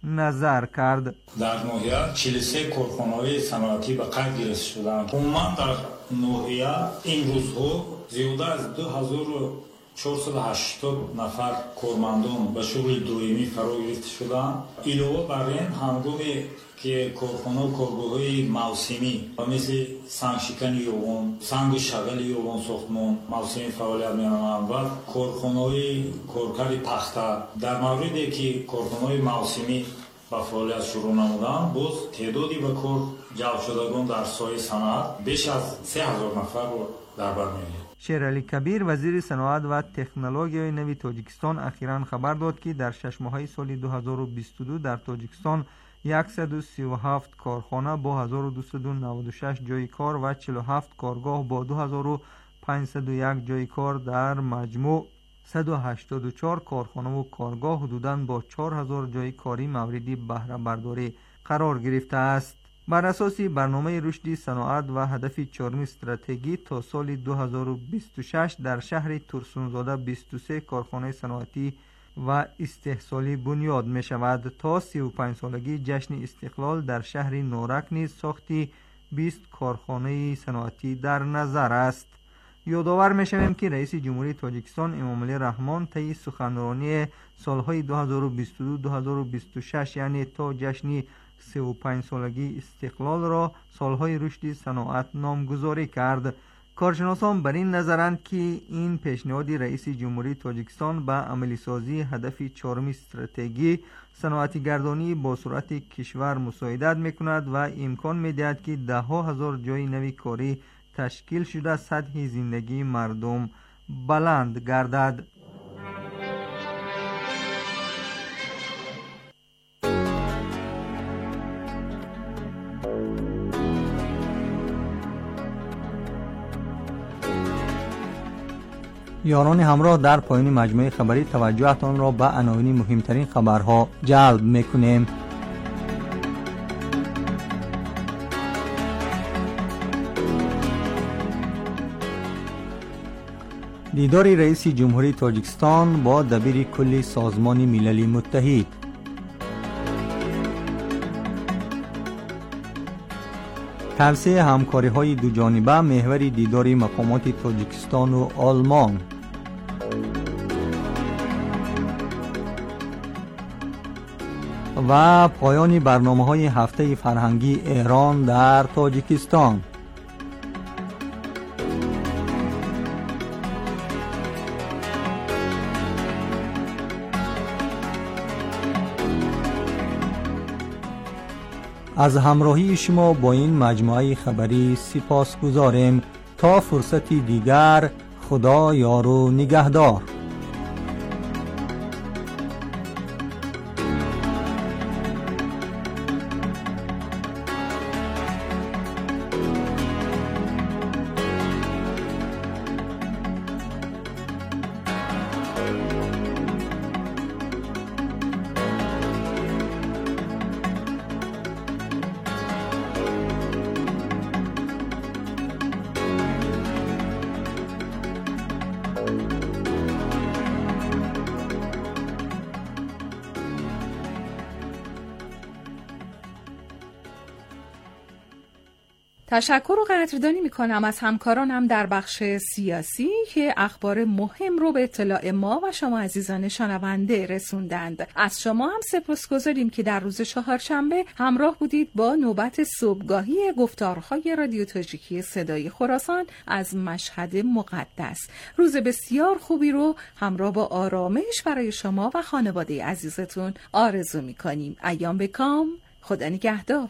نظر کرد. در ناحیه چهل و سه کارخانه‌های صنعتی به قید گرفته شدند. عموما در ناحیه این روزها زیاده از دو هزار و چهارصد و هشتاد نفر کارمندان به شغل دائمی فرا گرفته شدند. علاوه بر این هنگامی که کارخانه و کارگاه‌های موسمی مثل سنگ شکن یاوان، سنگ شغل یاوان ساختمان موسمی فعالیت می‌نمایند و کارخانه‌های کارکر تخته در موردی که کارخانه‌های موسمی به فعالیت شروع نمودند، باز تعدادی به کار جلب شدگان در سایه صنعت بیش از سه هزار نفر را در بر می‌گیرد. شیرعلی کبیر وزیر صنعت و تکنولوژی نوی تاجیکستان اخیراً خبر داد که در شش ماهه سال دو هزار و بیست و دو در تاجیکستان صد و سی و هفت کارخانه با هزار و دویست و نود و شش جای کار و چهل و هفت کارگاه با دو هزار و پانصد و یک جای کار در مجموع صد و هشتاد و چهار کارخانه و کارگاه حدوداً با چهار هزار جای کاری موردی بهره برداری قرار گرفته است. بر اساس برنامه رشد صنعت و هدف چهارم استراتژی تا سال دو هزار و بیست و شش در شهر ترسونزاده بیست و سه کارخانه صنعتی و استحصالی بنیاد می شود. تا سی و پنج سالگی جشن استقلال در شهر نورک نیز ساختی بیست کارخانه صنعتی در نظر است. یادآور می شویم که رئیس جمهوری تاجیکستان امامعلی رحمان طی سخنرانی سالهای دو هزار و بیست و دو تا دو هزار و بیست و شش یعنی تا جشن سی و پنج سالگی استقلال را سالهای رشد صنعت نامگذاری کرد. کارشناسان بر این نظرند که این پیشنهاد رئیس جمهوری تاجیکستان به عملی سازی هدف چهارم استراتژی صنعتی گردانی با سرعت کشور مساعدت میکند و امکان میدهد که ده ها هزار جای نوی کاری تشکیل شده سطح زندگی مردم بلند گردد. یاران همراه در پایان مجموعه خبری توجهتان را به عناوین مهمترین خبرها جلب میکنیم. دیدار رئیس جمهوری تاجیکستان با دبیر کل سازمان ملل متحد. توسعه همکاری‌های دو جانبه محور دیدار مقامات تاجیکستان و آلمان. و پایان برنامه‌های هفته فرهنگی ایران در تاجیکستان. از همراهی شما با این مجموعه خبری سپاس گزاریم. تا فرصتی دیگر، خدا یار و نگهدار. تشکر و قدردانی میکنم از همکارانم در بخش سیاسی که اخبار مهم رو به اطلاع ما و شما عزیزان شنونده رسوندند. از شما هم سپاسگزاریم که در روز چهارشنبه همراه بودید با نوبت صبحگاهی گفتارهای رادیو تاجیکی صدای خراسان از مشهد مقدس. روز بسیار خوبی رو همراه با آرامش برای شما و خانواده عزیزتون آرزو میکنیم. ایام بکام، خدا نگهدار.